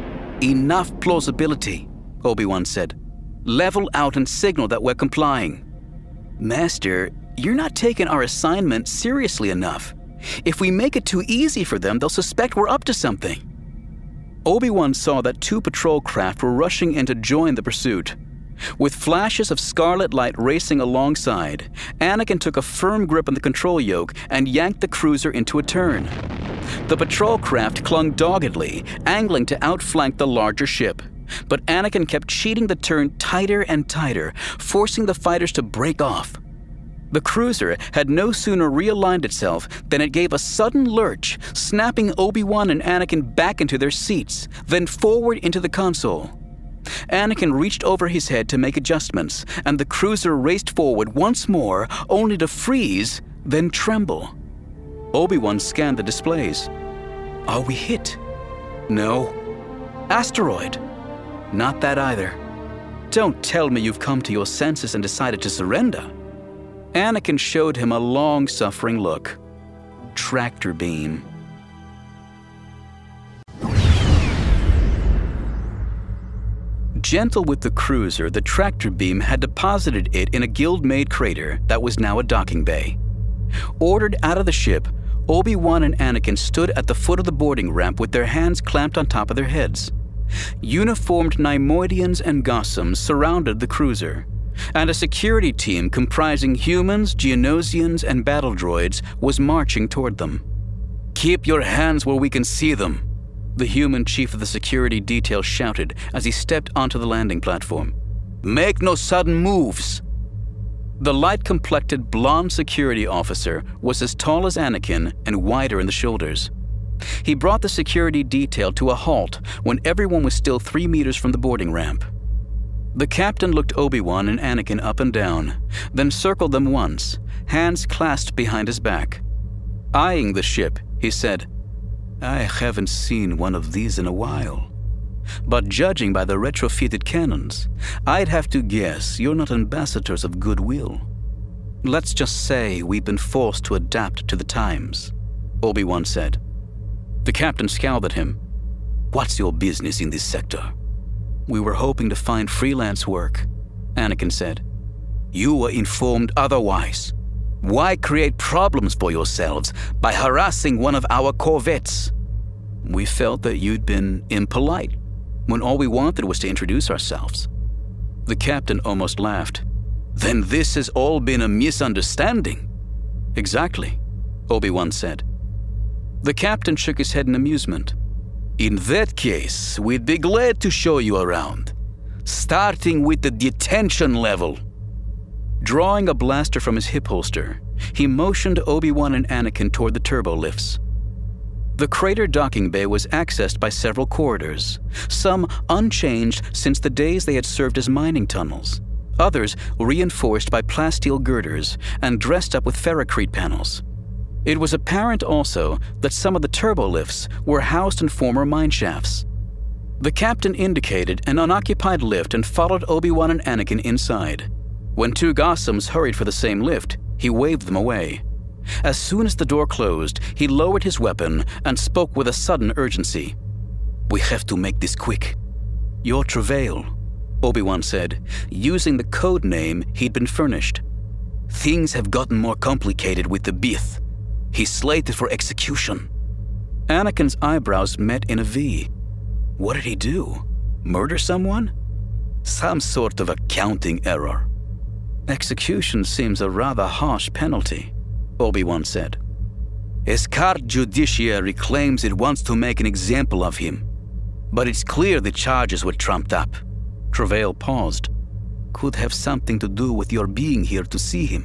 Enough plausibility, Obi-Wan said. Level out and signal that we're complying. Master, you're not taking our assignment seriously enough. If we make it too easy for them, they'll suspect we're up to something. Obi-Wan saw that 2 patrol craft were rushing in to join the pursuit. With flashes of scarlet light racing alongside, Anakin took a firm grip on the control yoke and yanked the cruiser into a turn. The patrol craft clung doggedly, angling to outflank the larger ship. But Anakin kept cheating the turn tighter and tighter, forcing the fighters to break off. The cruiser had no sooner realigned itself than it gave a sudden lurch, snapping Obi-Wan and Anakin back into their seats, then forward into the console. Anakin reached over his head to make adjustments, and the cruiser raced forward once more, only to freeze, then tremble. Obi-Wan scanned the displays. Are we hit? No. Asteroid? Not that either. Don't tell me you've come to your senses and decided to surrender. Anakin showed him a long-suffering look. Tractor beam. Gentle with the cruiser, the tractor beam had deposited it in a guild-made crater that was now a docking bay. Ordered out of the ship, Obi-Wan and Anakin stood at the foot of the boarding ramp with their hands clamped on top of their heads. Uniformed Neimoidians and Gossams surrounded the cruiser, and a security team comprising humans, Geonosians, and battle droids was marching toward them. Keep your hands where we can see them, the human chief of the security detail shouted as he stepped onto the landing platform. Make no sudden moves. The light-complected blonde security officer was as tall as Anakin and wider in the shoulders. He brought the security detail to a halt when everyone was still 3 meters from the boarding ramp. The captain looked Obi-Wan and Anakin up and down, then circled them once, hands clasped behind his back. Eyeing the ship, he said, "I haven't seen one of these in a while. But judging by the retrofitted cannons, I'd have to guess you're not ambassadors of goodwill. Let's just say we've been forced to adapt to the times," Obi-Wan said. The captain scowled at him. "What's your business in this sector?" "We were hoping to find freelance work," Anakin said. "You were informed otherwise. Why create problems for yourselves by harassing one of our corvettes?" "We felt that you'd been impolite when all we wanted was to introduce ourselves." The captain almost laughed. "Then this has all been a misunderstanding." "Exactly," Obi-Wan said. The captain shook his head in amusement. "In that case, we'd be glad to show you around, starting with the detention level." Drawing a blaster from his hip holster, he motioned Obi-Wan and Anakin toward the turbo lifts. The crater docking bay was accessed by several corridors, some unchanged since the days they had served as mining tunnels, others reinforced by plasteel girders and dressed up with ferrocrete panels. It was apparent also that some of the turbo lifts were housed in former mine shafts. The captain indicated an unoccupied lift and followed Obi-Wan and Anakin inside. When two Gossams hurried for the same lift, he waved them away. As soon as the door closed, he lowered his weapon and spoke with a sudden urgency. "We have to make this quick." "You're Travail," Obi-Wan said, using the code name he'd been furnished. "Things have gotten more complicated with the Bith. He's slated for execution." Anakin's eyebrows met in a V. What did he do? Murder someone? Some sort of accounting error. "Execution seems a rather harsh penalty," Obi-Wan said. "Escart Judiciary claims it wants to make an example of him, but it's clear the charges were trumped up." Travail paused. "Could have something to do with your being here to see him."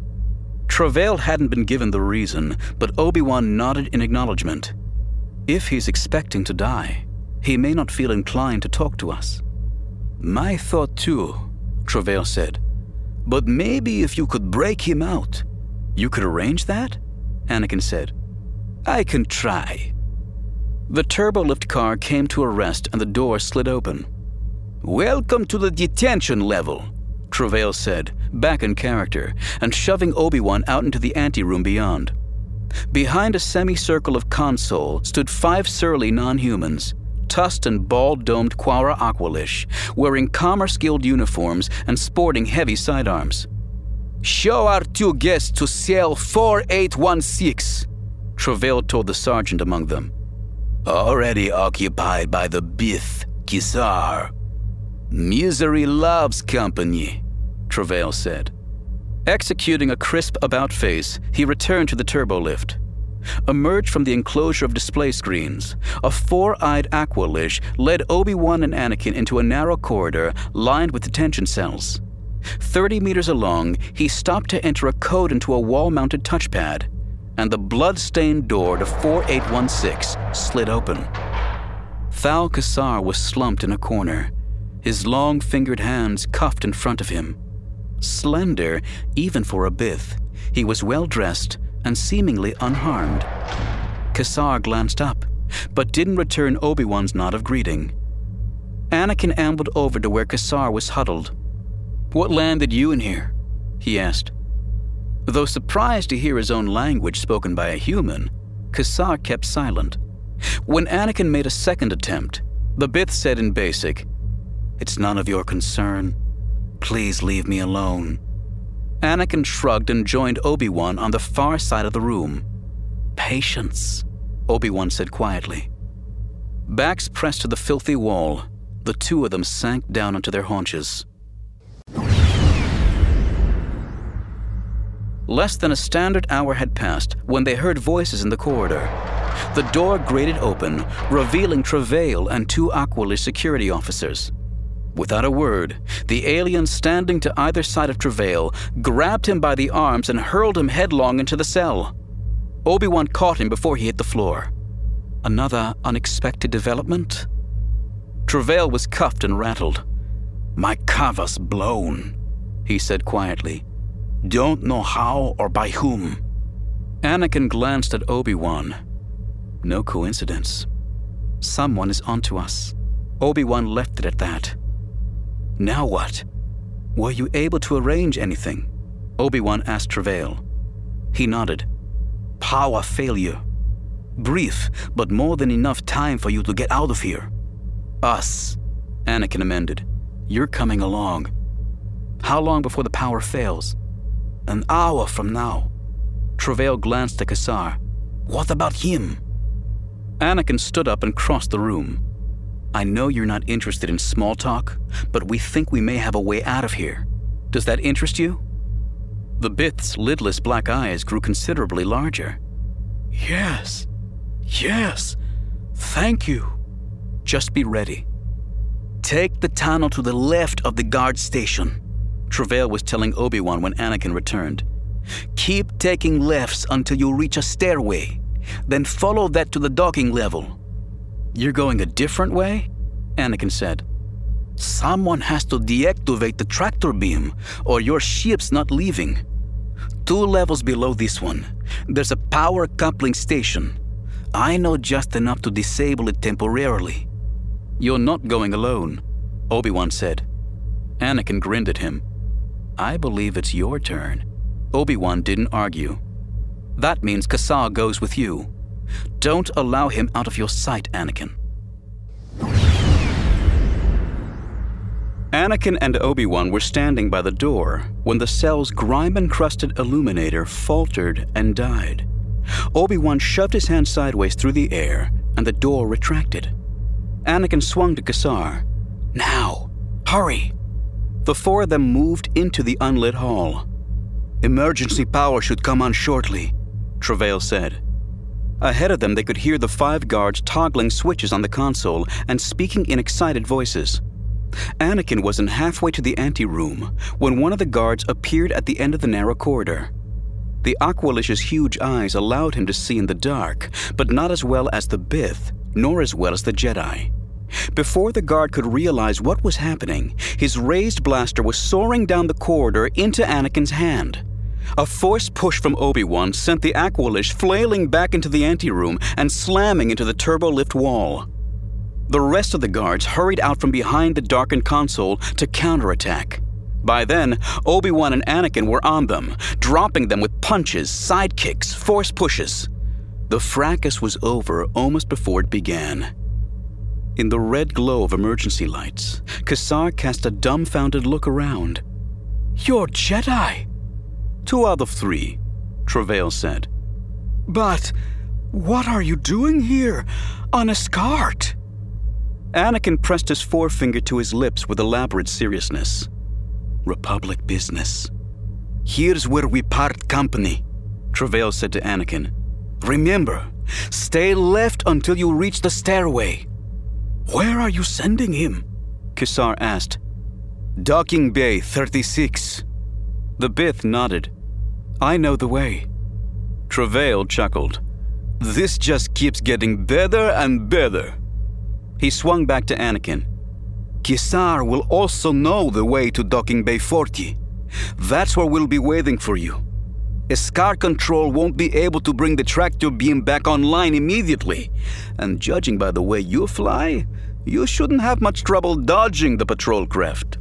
Travail hadn't been given the reason, but Obi-Wan nodded in acknowledgement. "If he's expecting to die, he may not feel inclined to talk to us." "My thought too," Travail said. "But maybe if you could break him out." "You could arrange that?" Anakin said. "I can try." The turbolift car came to a rest and the door slid open. "Welcome to the detention level," Travail said, back in character, and shoving Obi-Wan out into the anteroom beyond. Behind a semicircle of console stood 5 surly non-humans, tusked and bald-domed Quara Aqualish, wearing Commerce Guild uniforms and sporting heavy sidearms. "Show our 2 guests to cell 4816, Travail told the sergeant among them. "Already occupied by the Bith, Kisar. Misery loves company," Travail said. Executing a crisp about-face, he returned to the turbolift. Emerged from the enclosure of display screens, a 4-eyed Aqualish led Obi-Wan and Anakin into a narrow corridor lined with detention cells. 30 meters along, he stopped to enter a code into a wall-mounted touchpad, and the blood-stained door to 4816 slid open. Thal Kassar was slumped in a corner, his long-fingered hands cuffed in front of him. Slender, even for a Bith, he was well-dressed and seemingly unharmed. Kassar glanced up, but didn't return Obi-Wan's nod of greeting. Anakin ambled over to where Kassar was huddled. "What landed you in here?" he asked. Though surprised to hear his own language spoken by a human, Kassar kept silent. When Anakin made a second attempt, the Bith said in Basic, "It's none of your concern. Please leave me alone." Anakin shrugged and joined Obi-Wan on the far side of the room. "Patience," Obi-Wan said quietly. Backs pressed to the filthy wall, the 2 of them sank down onto their haunches. Less than a standard hour had passed when they heard voices in the corridor. The door grated open, revealing Travail and 2 Aqualish security officers. Without a word, the alien standing to either side of Travail grabbed him by the arms and hurled him headlong into the cell. Obi-Wan caught him before he hit the floor. Another unexpected development? Travail was cuffed and rattled. My kava's blown, he said quietly. Don't know how or by whom. Anakin glanced at Obi-Wan. No coincidence. Someone is onto us. Obi-Wan left it at that. Now what? Were you able to arrange anything? Obi-Wan asked Travail. He nodded. Power failure. Brief, but more than enough time for you to get out of here. Us, Anakin amended. You're coming along. How long before the power fails? An hour from now. Travail glanced at Kassar. What about him? Anakin stood up and crossed the room. I know you're not interested in small talk, but we think we may have a way out of here. Does that interest you? The Bith's lidless black eyes grew considerably larger. Yes. Thank you. Just be ready. Take the tunnel to the left of the guard station, Travail was telling Obi-Wan when Anakin returned. Keep taking lefts until you reach a stairway, then follow that to the docking level. You're going a different way? Anakin said. Someone has to deactivate the tractor beam, or your ship's not leaving. 2 levels below this one, there's a power coupling station. I know just enough to disable it temporarily. You're not going alone, Obi-Wan said. Anakin grinned at him. I believe it's your turn. Obi-Wan didn't argue. That means Kassar goes with you. Don't allow him out of your sight, Anakin. Anakin and Obi-Wan were standing by the door when the cell's grime-encrusted illuminator faltered and died. Obi-Wan shoved his hand sideways through the air, and the door retracted. Anakin swung to Kassar. Now, hurry! The 4 of them moved into the unlit hall. Emergency power should come on shortly, Travail said. Ahead of them, they could hear the 5 guards toggling switches on the console and speaking in excited voices. Anakin wasn't halfway to the anteroom when one of the guards appeared at the end of the narrow corridor. The Aqualish's huge eyes allowed him to see in the dark, but not as well as the Bith, nor as well as the Jedi. Before the guard could realize what was happening, his raised blaster was soaring down the corridor into Anakin's hand. A forced push from Obi-Wan sent the Aqualish flailing back into the anteroom and slamming into the turbolift wall. The rest of the guards hurried out from behind the darkened console to counterattack. By then, Obi-Wan and Anakin were on them, dropping them with punches, side kicks, force pushes. The fracas was over almost before it began. In the red glow of emergency lights, Kassar cast a dumbfounded look around. You're Jedi! 2 out of 3, Travail said. But what are you doing here on Escart? Anakin pressed his forefinger to his lips with elaborate seriousness. Republic business. Here's where we part company, Travail said to Anakin. Remember, stay left until you reach the stairway. Where are you sending him? Kassar asked. Docking Bay 36. The Bith nodded. I know the way. Travail chuckled. This just keeps getting better and better. He swung back to Anakin. Kassar will also know the way to Docking Bay 40. That's where we'll be waiting for you. Escart Control won't be able to bring the tractor beam back online immediately, and judging by the way you fly, you shouldn't have much trouble dodging the patrol craft.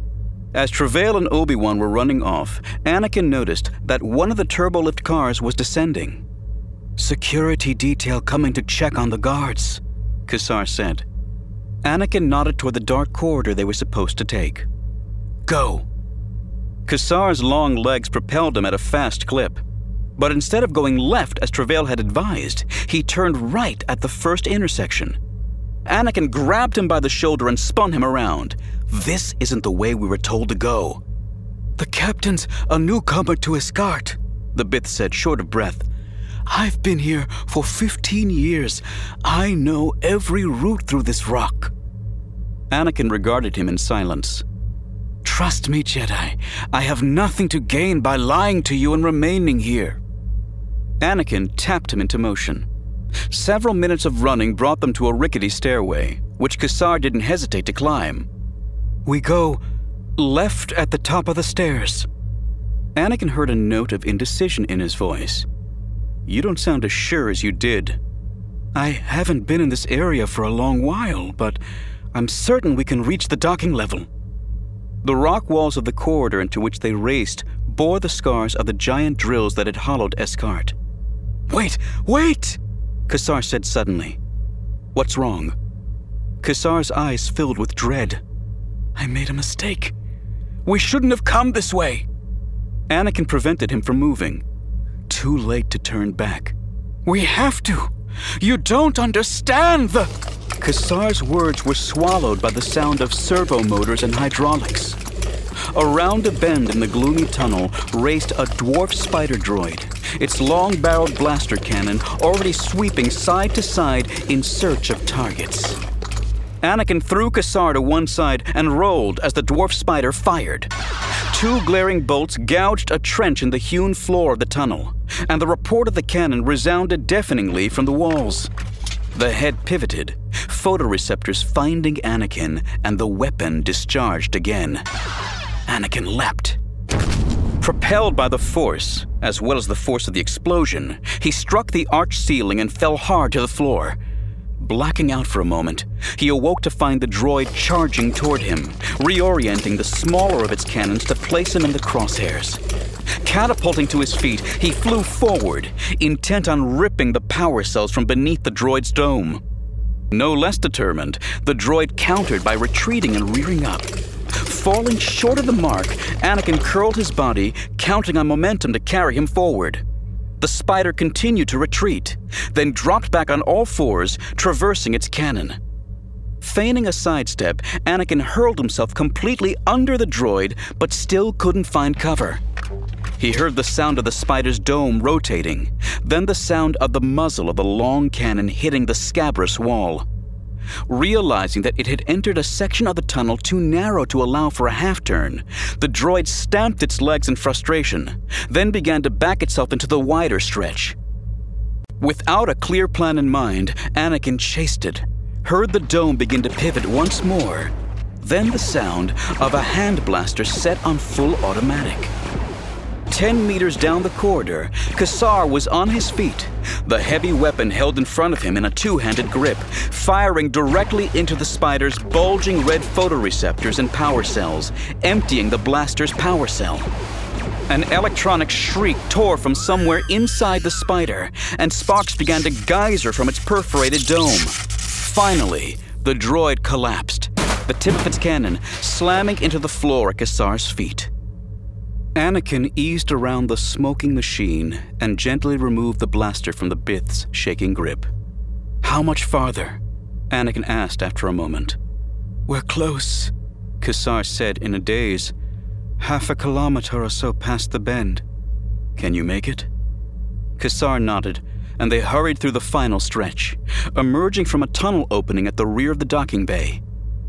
As Travail and Obi-Wan were running off, Anakin noticed that one of the turbolift cars was descending. Security detail coming to check on the guards, Kassar said. Anakin nodded toward the dark corridor they were supposed to take. Go. Kassar's long legs propelled him at a fast clip. But instead of going left as Travail had advised, he turned right at the first intersection. Anakin grabbed him by the shoulder and spun him around. This isn't the way we were told to go. The captain's a newcomer to Escart, the Bith said, short of breath. I've been here for 15 years. I know every route through this rock. Anakin regarded him in silence. Trust me, Jedi. I have nothing to gain by lying to you and remaining here. Anakin tapped him into motion. Several minutes of running brought them to a rickety stairway, which Kassar didn't hesitate to climb. We go left at the top of the stairs. Anakin heard a note of indecision in his voice. You don't sound as sure as you did. I haven't been in this area for a long while, but I'm certain we can reach the docking level. The rock walls of the corridor into which they raced bore the scars of the giant drills that had hollowed Escart. Wait! Kassar said suddenly. What's wrong? Kassar's eyes filled with dread. I made a mistake. We shouldn't have come this way. Anakin prevented him from moving. Too late to turn back. We have to. You don't understand the... Kassar's words were swallowed by the sound of servo motors and hydraulics. Around a bend in the gloomy tunnel raced a dwarf spider droid, its long-barreled blaster cannon already sweeping side to side in search of targets. Anakin threw Kassar to one side and rolled as the dwarf spider fired. 2 glaring bolts gouged a trench in the hewn floor of the tunnel, and the report of the cannon resounded deafeningly from the walls. The head pivoted, photoreceptors finding Anakin, and the weapon discharged again. Anakin leapt. Propelled by the Force, as well as the force of the explosion, he struck the arched ceiling and fell hard to the floor. Blacking out for a moment, he awoke to find the droid charging toward him, reorienting the smaller of its cannons to place him in the crosshairs. Catapulting to his feet, he flew forward, intent on ripping the power cells from beneath the droid's dome. No less determined, the droid countered by retreating and rearing up. Falling short of the mark, Anakin curled his body, counting on momentum to carry him forward. The spider continued to retreat, then dropped back on all fours, traversing its cannon. Feigning a sidestep, Anakin hurled himself completely under the droid, but still couldn't find cover. He heard the sound of the spider's dome rotating, then the sound of the muzzle of the long cannon hitting the scabrous wall. Realizing that it had entered a section of the tunnel too narrow to allow for a half-turn, the droid stamped its legs in frustration, then began to back itself into the wider stretch. Without a clear plan in mind, Anakin chased it, heard the dome begin to pivot once more, then the sound of a hand blaster set on full automatic. 10 meters down the corridor, Kassar was on his feet, the heavy weapon held in front of him in a two-handed grip, firing directly into the spider's bulging red photoreceptors and power cells, emptying the blaster's power cell. An electronic shriek tore from somewhere inside the spider, and sparks began to geyser from its perforated dome. Finally, the droid collapsed, the tip of its cannon slamming into the floor at Kassar's feet. Anakin eased around the smoking machine and gently removed the blaster from the Bith's shaking grip. How much farther? Anakin asked after a moment. We're close, Kassar said in a daze. 1/2 kilometer or so past the bend. Can you make it? Kassar nodded, and they hurried through the final stretch, emerging from a tunnel opening at the rear of the docking bay.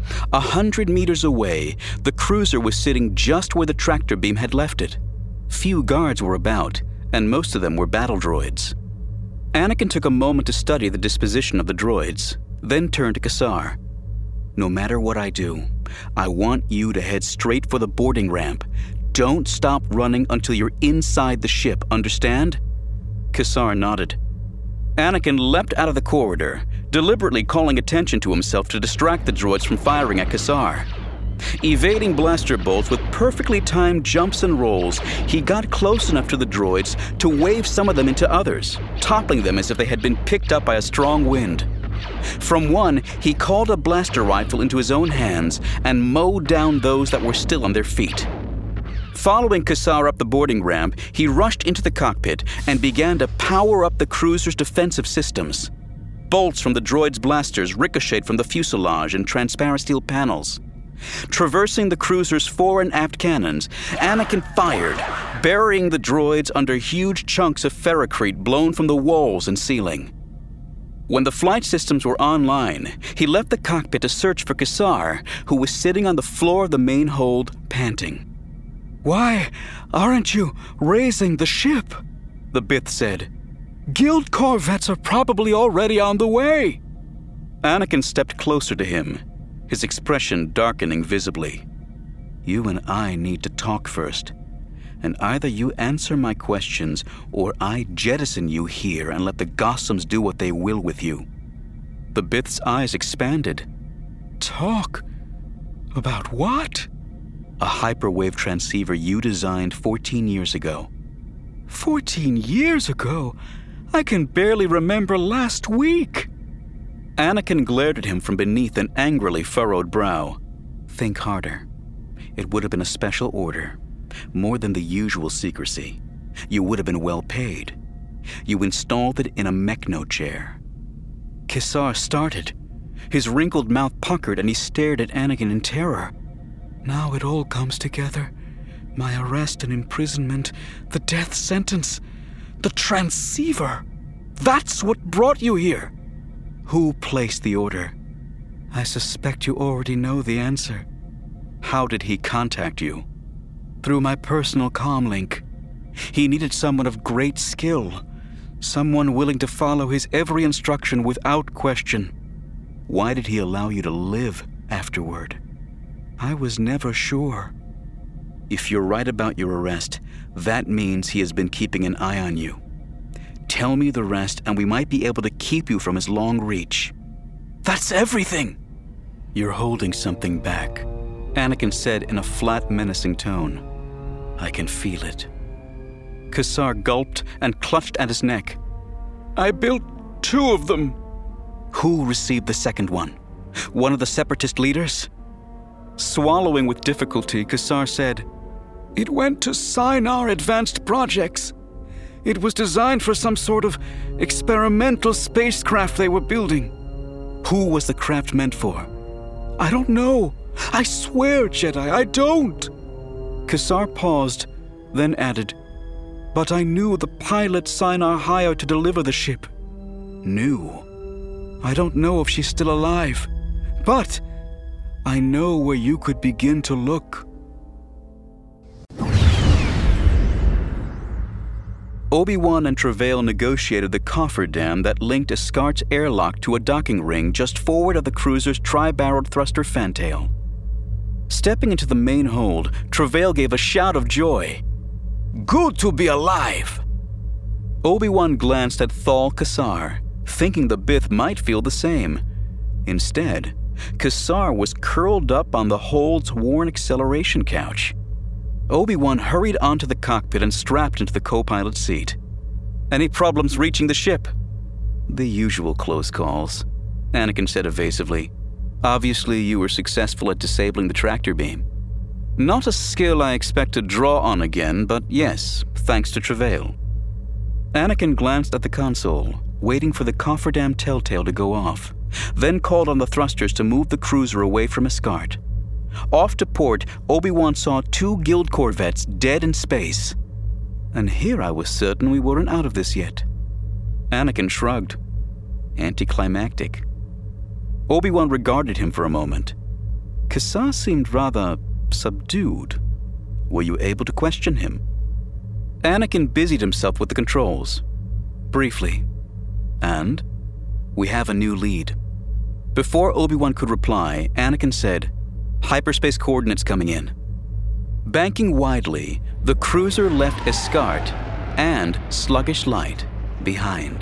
100 meters away, the cruiser was sitting just where the tractor beam had left it. Few guards were about, and most of them were battle droids. Anakin took a moment to study the disposition of the droids, then turned to Kassar. No matter what I do, I want you to head straight for the boarding ramp. Don't stop running until you're inside the ship, understand? Kassar nodded. Anakin leapt out of the corridor, deliberately calling attention to himself to distract the droids from firing at Kassar. Evading blaster bolts with perfectly timed jumps and rolls, he got close enough to the droids to wave some of them into others, toppling them as if they had been picked up by a strong wind. From one, he called a blaster rifle into his own hands and mowed down those that were still on their feet. Following Kassar up the boarding ramp, he rushed into the cockpit and began to power up the cruiser's defensive systems. Bolts from the droid's blasters ricocheted from the fuselage and transparent steel panels. Traversing the cruiser's fore and aft cannons, Anakin fired, burying the droids under huge chunks of ferrocrete blown from the walls and ceiling. When the flight systems were online, he left the cockpit to search for Kassar, who was sitting on the floor of the main hold, panting. Why aren't you raising the ship? The Bith said. Guild corvettes are probably already on the way. Anakin stepped closer to him, his expression darkening visibly. You and I need to talk first. And either you answer my questions, or I jettison you here and let the Gossams do what they will with you. The Bith's eyes expanded. Talk? About what? A hyperwave transceiver you designed 14 years ago. 14 years ago? I can barely remember last week. Anakin glared at him from beneath an angrily furrowed brow. Think harder. It would have been a special order. More than the usual secrecy. You would have been well paid. You installed it in a Mechno chair. Kesar started. His wrinkled mouth puckered and he stared at Anakin in terror. Now it all comes together. My arrest and imprisonment, the death sentence, the transceiver. That's what brought you here. Who placed the order? I suspect you already know the answer. How did he contact you? Through my personal comlink. He needed someone of great skill, someone willing to follow his every instruction without question. Why did he allow you to live afterward? I was never sure. If you're right about your arrest, that means he has been keeping an eye on you. Tell me the rest, and we might be able to keep you from his long reach. That's everything! You're holding something back, Anakin said in a flat, menacing tone. I can feel it. Kesar gulped and clutched at his neck. I built 2 of them. Who received the second one? One of the Separatist leaders? Swallowing with difficulty, Kesar said, It went to Sinar Advanced Projects. It was designed for some sort of experimental spacecraft they were building. Who was the craft meant for? I don't know. I swear, Jedi, I don't. Kesar paused, then added, But I knew the pilot Sinar hired to deliver the ship. Knew? I don't know if she's still alive, but I know where you could begin to look. Obi-Wan and Travail negotiated the cofferdam that linked Escart's airlock to a docking ring just forward of the cruiser's tri-barreled thruster fantail. Stepping into the main hold, Travail gave a shout of joy. Good to be alive! Obi-Wan glanced at Thal Kesar, thinking the Bith might feel the same. Instead, Kesar was curled up on the hold's worn acceleration couch. Obi-Wan hurried onto the cockpit and strapped into the co-pilot's seat. Any problems reaching the ship? The usual close calls, Anakin said evasively. Obviously, you were successful at disabling the tractor beam. Not a skill I expect to draw on again, but yes, thanks to Travail. Anakin glanced at the console, waiting for the cofferdam telltale to go off, then called on the thrusters to move the cruiser away from Escart. Off to port, Obi-Wan saw 2 guild corvettes dead in space. And here I was certain we weren't out of this yet. Anakin shrugged. Anticlimactic. Obi-Wan regarded him for a moment. Kesar seemed rather subdued. Were you able to question him? Anakin busied himself with the controls. Briefly. And? We have a new lead. Before Obi-Wan could reply, Anakin said, Hyperspace coordinates coming in. Banking widely, the cruiser left Escart and Sluggish Light behind.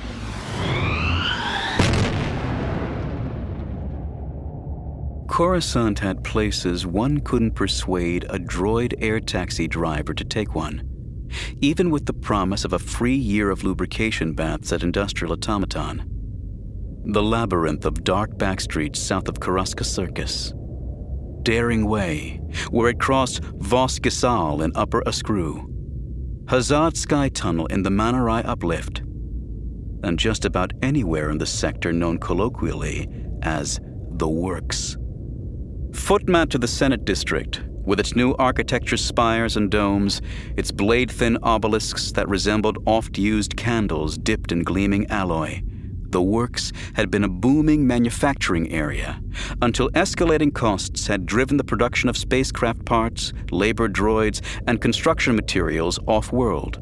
Coruscant had places one couldn't persuade a droid air taxi driver to take one, even with the promise of a free year of lubrication baths at Industrial Automaton. The labyrinth of dark backstreets south of Karaska Circus. Daring Way, where it crossed Vos Gisal in Upper Ascrew. Hazard Sky Tunnel in the Manarai Uplift. And just about anywhere in the sector known colloquially as the Works. Footmat to the Senate District, with its new architecture spires and domes, its blade-thin obelisks that resembled oft-used candles dipped in gleaming alloy. The Works had been a booming manufacturing area until escalating costs had driven the production of spacecraft parts, labor droids, and construction materials off-world.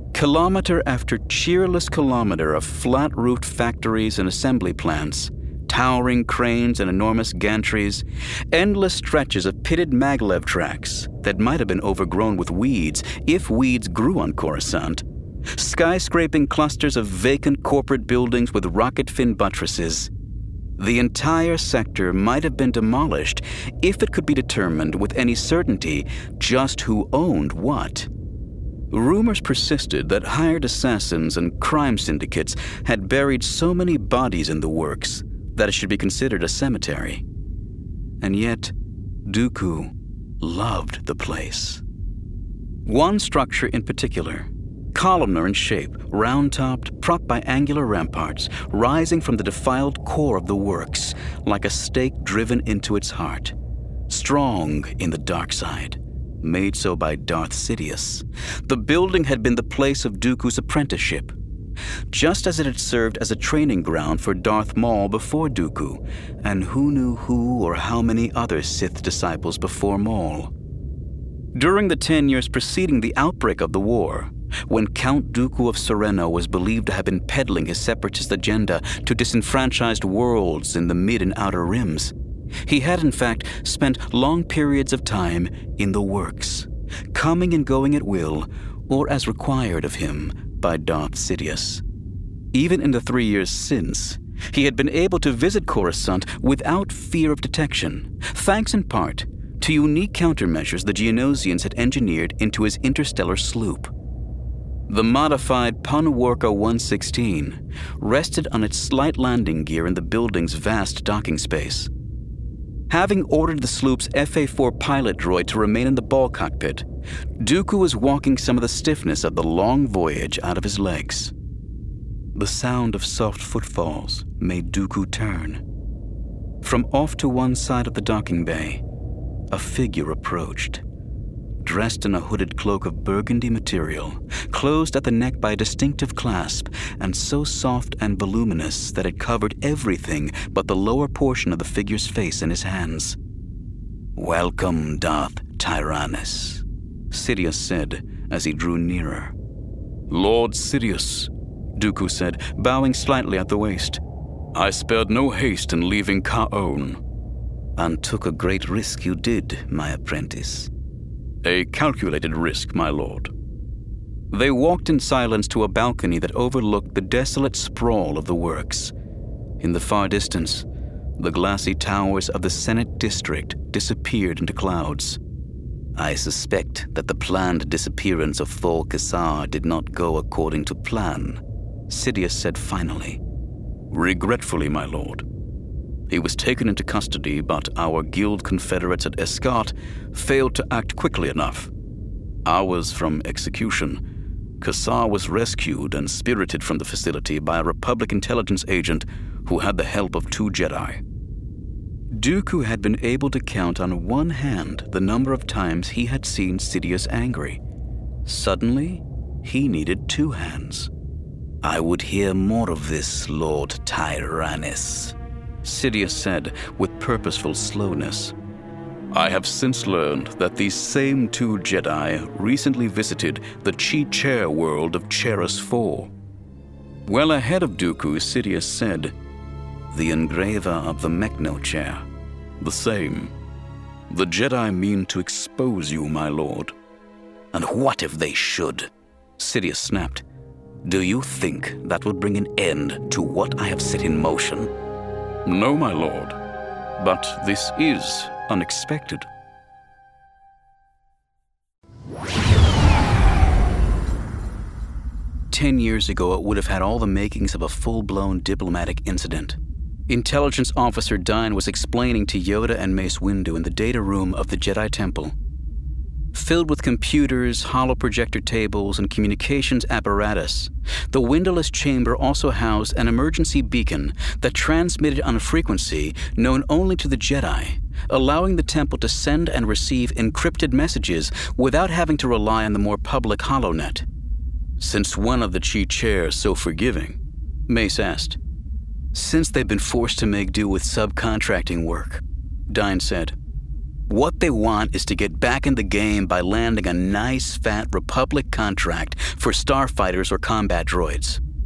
Kilometer after cheerless kilometer of flat-roofed factories and assembly plants, towering cranes and enormous gantries, endless stretches of pitted maglev tracks that might have been overgrown with weeds if weeds grew on Coruscant, skyscraping clusters of vacant corporate buildings with rocket fin buttresses. The entire sector might have been demolished if it could be determined with any certainty just who owned what. Rumors persisted that hired assassins and crime syndicates had buried so many bodies in the works that it should be considered a cemetery. And yet, Dooku loved the place. One structure in particular, columnar in shape, round-topped, propped by angular ramparts, rising from the defiled core of the works like a stake driven into its heart, strong in the dark side, made so by Darth Sidious. The building had been the place of Dooku's apprenticeship, just as it had served as a training ground for Darth Maul before Dooku, and who knew who or how many other Sith disciples before Maul. During the 10 years preceding the outbreak of the war, when Count Dooku of Sereno was believed to have been peddling his separatist agenda to disenfranchised worlds in the mid and outer rims, he had in fact spent long periods of time in the works, coming and going at will, or as required of him by Darth Sidious. Even in the 3 years since, he had been able to visit Coruscant without fear of detection, thanks in part to unique countermeasures the Geonosians had engineered into his interstellar sloop. The modified Punwarka 116 rested on its slight landing gear in the building's vast docking space. Having ordered the sloop's FA-4 pilot droid to remain in the ball cockpit, Dooku was walking some of the stiffness of the long voyage out of his legs. The sound of soft footfalls made Dooku turn. From off to one side of the docking bay, a figure approached, dressed in a hooded cloak of burgundy material, closed at the neck by a distinctive clasp, and so soft and voluminous that it covered everything but the lower portion of the figure's face and his hands. "Welcome, Darth Tyrannus," Sidious said as he drew nearer. Lord Sidious, Dooku said, bowing slightly at the waist. I spared no haste in leaving Kaon. "And took a great risk you did, my apprentice." A calculated risk, my lord. They walked in silence to a balcony that overlooked the desolate sprawl of the works. In the far distance, the glassy towers of the Senate District disappeared into clouds. "I suspect that the planned disappearance of Thol Kassar did not go according to plan," Sidious said finally. "Regretfully, my lord. He was taken into custody, but our guild confederates at Escart failed to act quickly enough. Hours from execution, Kassar was rescued and spirited from the facility by a Republic intelligence agent who had the help of 2 Jedi." Dooku had been able to count on one hand the number of times he had seen Sidious angry. Suddenly, he needed 2 hands. "I would hear more of this, Lord Tyrannus," Sidious said with purposeful slowness. "I have since learned that these same 2 Jedi recently visited the Chi Chair world of Cheras 4. Well ahead of Dooku, Sidious said, "The engraver of the Mechno chair." "The same. The Jedi mean to expose you, my lord." "And what if they should?" Sidious snapped. "Do you think that will bring an end to what I have set in motion?" "No, my lord. But this is unexpected." "10 years ago, it would have had all the makings of a full-blown diplomatic incident. Intelligence Officer Dine was explaining to Yoda and Mace Windu in the data room of the Jedi Temple. Filled with computers, holoprojector tables, and communications apparatus, the windowless chamber also housed an emergency beacon that transmitted on a frequency known only to the Jedi, allowing the temple to send and receive encrypted messages without having to rely on the more public HoloNet. "Since when are the Chi Chairs so forgiving?" Mace asked. "Since they've been forced to make do with subcontracting work," Dine said. "What they want is to get back in the game by landing a nice, fat Republic contract for starfighters or combat droids."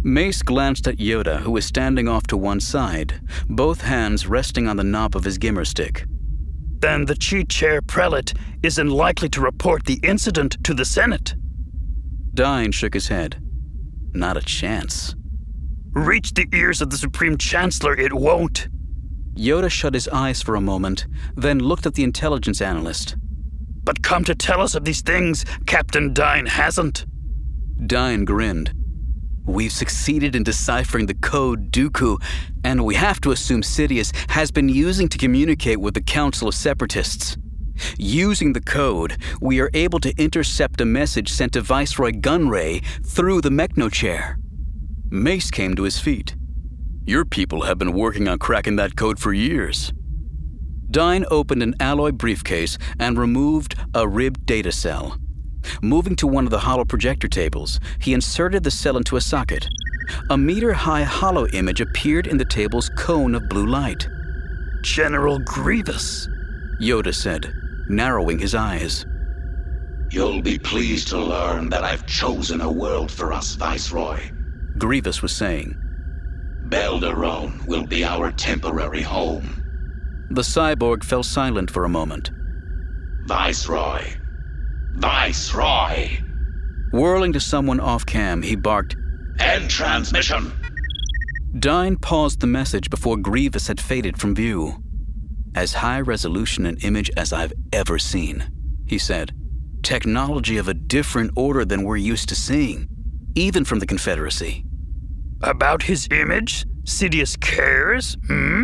Mace glanced at Yoda, who was standing off to one side, both hands resting on the knob of his gimmer stick. Then the Chi Chair Prelate isn't likely to report the incident to the Senate. Dine shook his head. Not a chance. Reach the ears of the Supreme Chancellor, it won't. Yoda shut his eyes for a moment, then looked at the intelligence analyst. But come to tell us of these things, Captain Dine hasn't. Dine grinned. We've succeeded in deciphering the code Dooku, and we have to assume Sidious has been using to communicate with the Council of Separatists. Using the code, we are able to intercept a message sent to Viceroy Gunray through the Mechno-Chair. Mace came to his feet. Your people have been working on cracking that code for years. Dine opened an alloy briefcase and removed a ribbed data cell. Moving to one of the holo projector tables, he inserted the cell into a socket. A meter-high holo image appeared in the table's cone of blue light. General Grievous, Yoda said, narrowing his eyes. You'll be pleased to learn that I've chosen a world for us, Viceroy. Grievous was saying. Belderone will be our temporary home. The cyborg fell silent for a moment. Viceroy! Viceroy! Whirling to someone off-cam, he barked, End transmission! Dine paused the message before Grievous had faded from view. As high-resolution an image as I've ever seen, he said. Technology of a different order than we're used to seeing, even from the Confederacy. About his image? Sidious cares?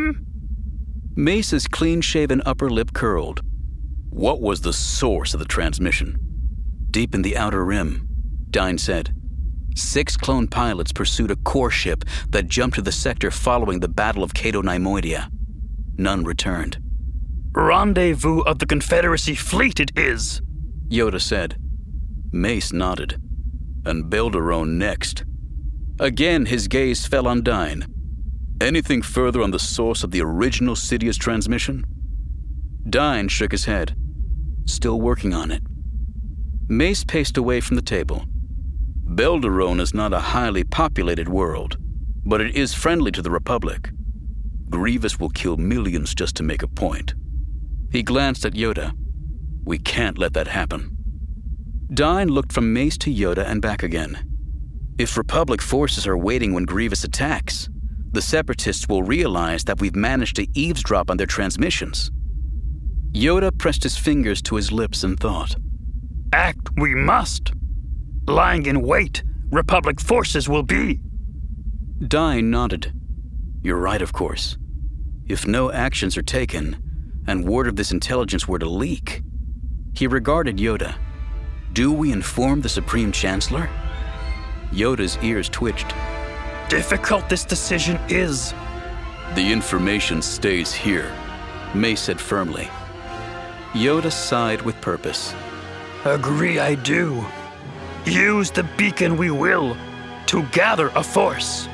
Mace's clean-shaven upper lip curled. What was the source of the transmission? Deep in the Outer Rim, Dine said. 6 clone pilots pursued a core ship that jumped to the sector following the Battle of Cato Neimoidia. None returned. Rendezvous of the Confederacy fleet it is, Yoda said. Mace nodded. And Belderone next. Again his gaze fell on Dine. Anything further on the source of the original Sidious transmission? Dine shook his head. Still working on it. Mace paced away from the table. Belderone is not a highly populated world, but it is friendly to the Republic. Grievous will kill millions just to make a point. He glanced at Yoda. We can't let that happen. Dine looked from Mace to Yoda and back again. If Republic forces are waiting when Grievous attacks, the Separatists will realize that we've managed to eavesdrop on their transmissions. Yoda pressed his fingers to his lips and thought. Act we must. Lying in wait, Republic forces will be. Dine nodded. You're right, of course. If no actions are taken, and word of this intelligence were to leak, he regarded Yoda. Do we inform the Supreme Chancellor? Yoda's ears twitched. Difficult this decision is. The information stays here, Mace said firmly. Yoda sighed with purpose. Agree I do. Use the beacon we will to gather a force.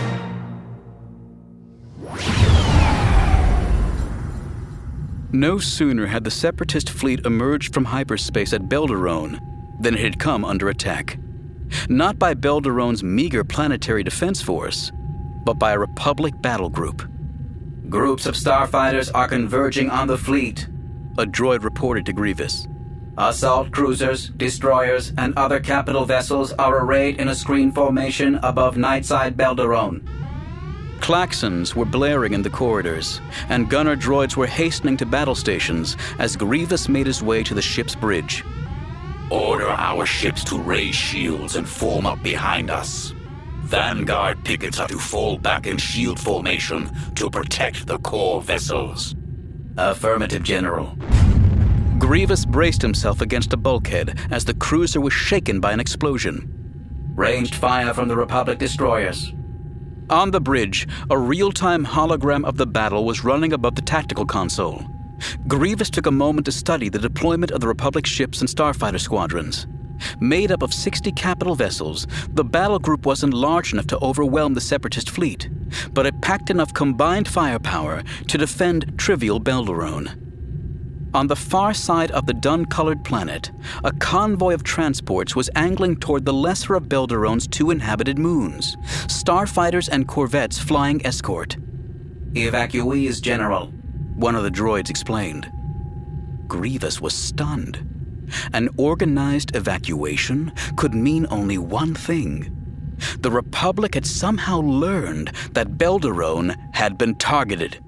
No sooner had the Separatist fleet emerged from hyperspace at Belderone than it had come under attack. Not by Belderone's meager planetary defense force, but by a Republic battle group. Groups of starfighters are converging on the fleet, a droid reported to Grievous. Assault cruisers, destroyers, and other capital vessels are arrayed in a screen formation above Nightside Belderone. Klaxons were blaring in the corridors, and gunner droids were hastening to battle stations as Grievous made his way to the ship's bridge. Order our ships to raise shields and form up behind us. Vanguard pickets are to fall back in shield formation to protect the core vessels. Affirmative, General. Grievous braced himself against a bulkhead as the cruiser was shaken by an explosion. Ranged fire from the Republic destroyers. On the bridge, a real-time hologram of the battle was running above the tactical console. Grievous took a moment to study the deployment of the Republic ships and starfighter squadrons. Made up of 60 capital vessels, the battle group wasn't large enough to overwhelm the Separatist fleet, but it packed enough combined firepower to defend trivial Belderone. On the far side of the dun-colored planet, a convoy of transports was angling toward the lesser of Belderone's 2 inhabited moons, starfighters and corvettes flying escort. Evacuees, General, one of the droids explained. Grievous was stunned. An organized evacuation could mean only one thing. The Republic had somehow learned that Belderone had been targeted.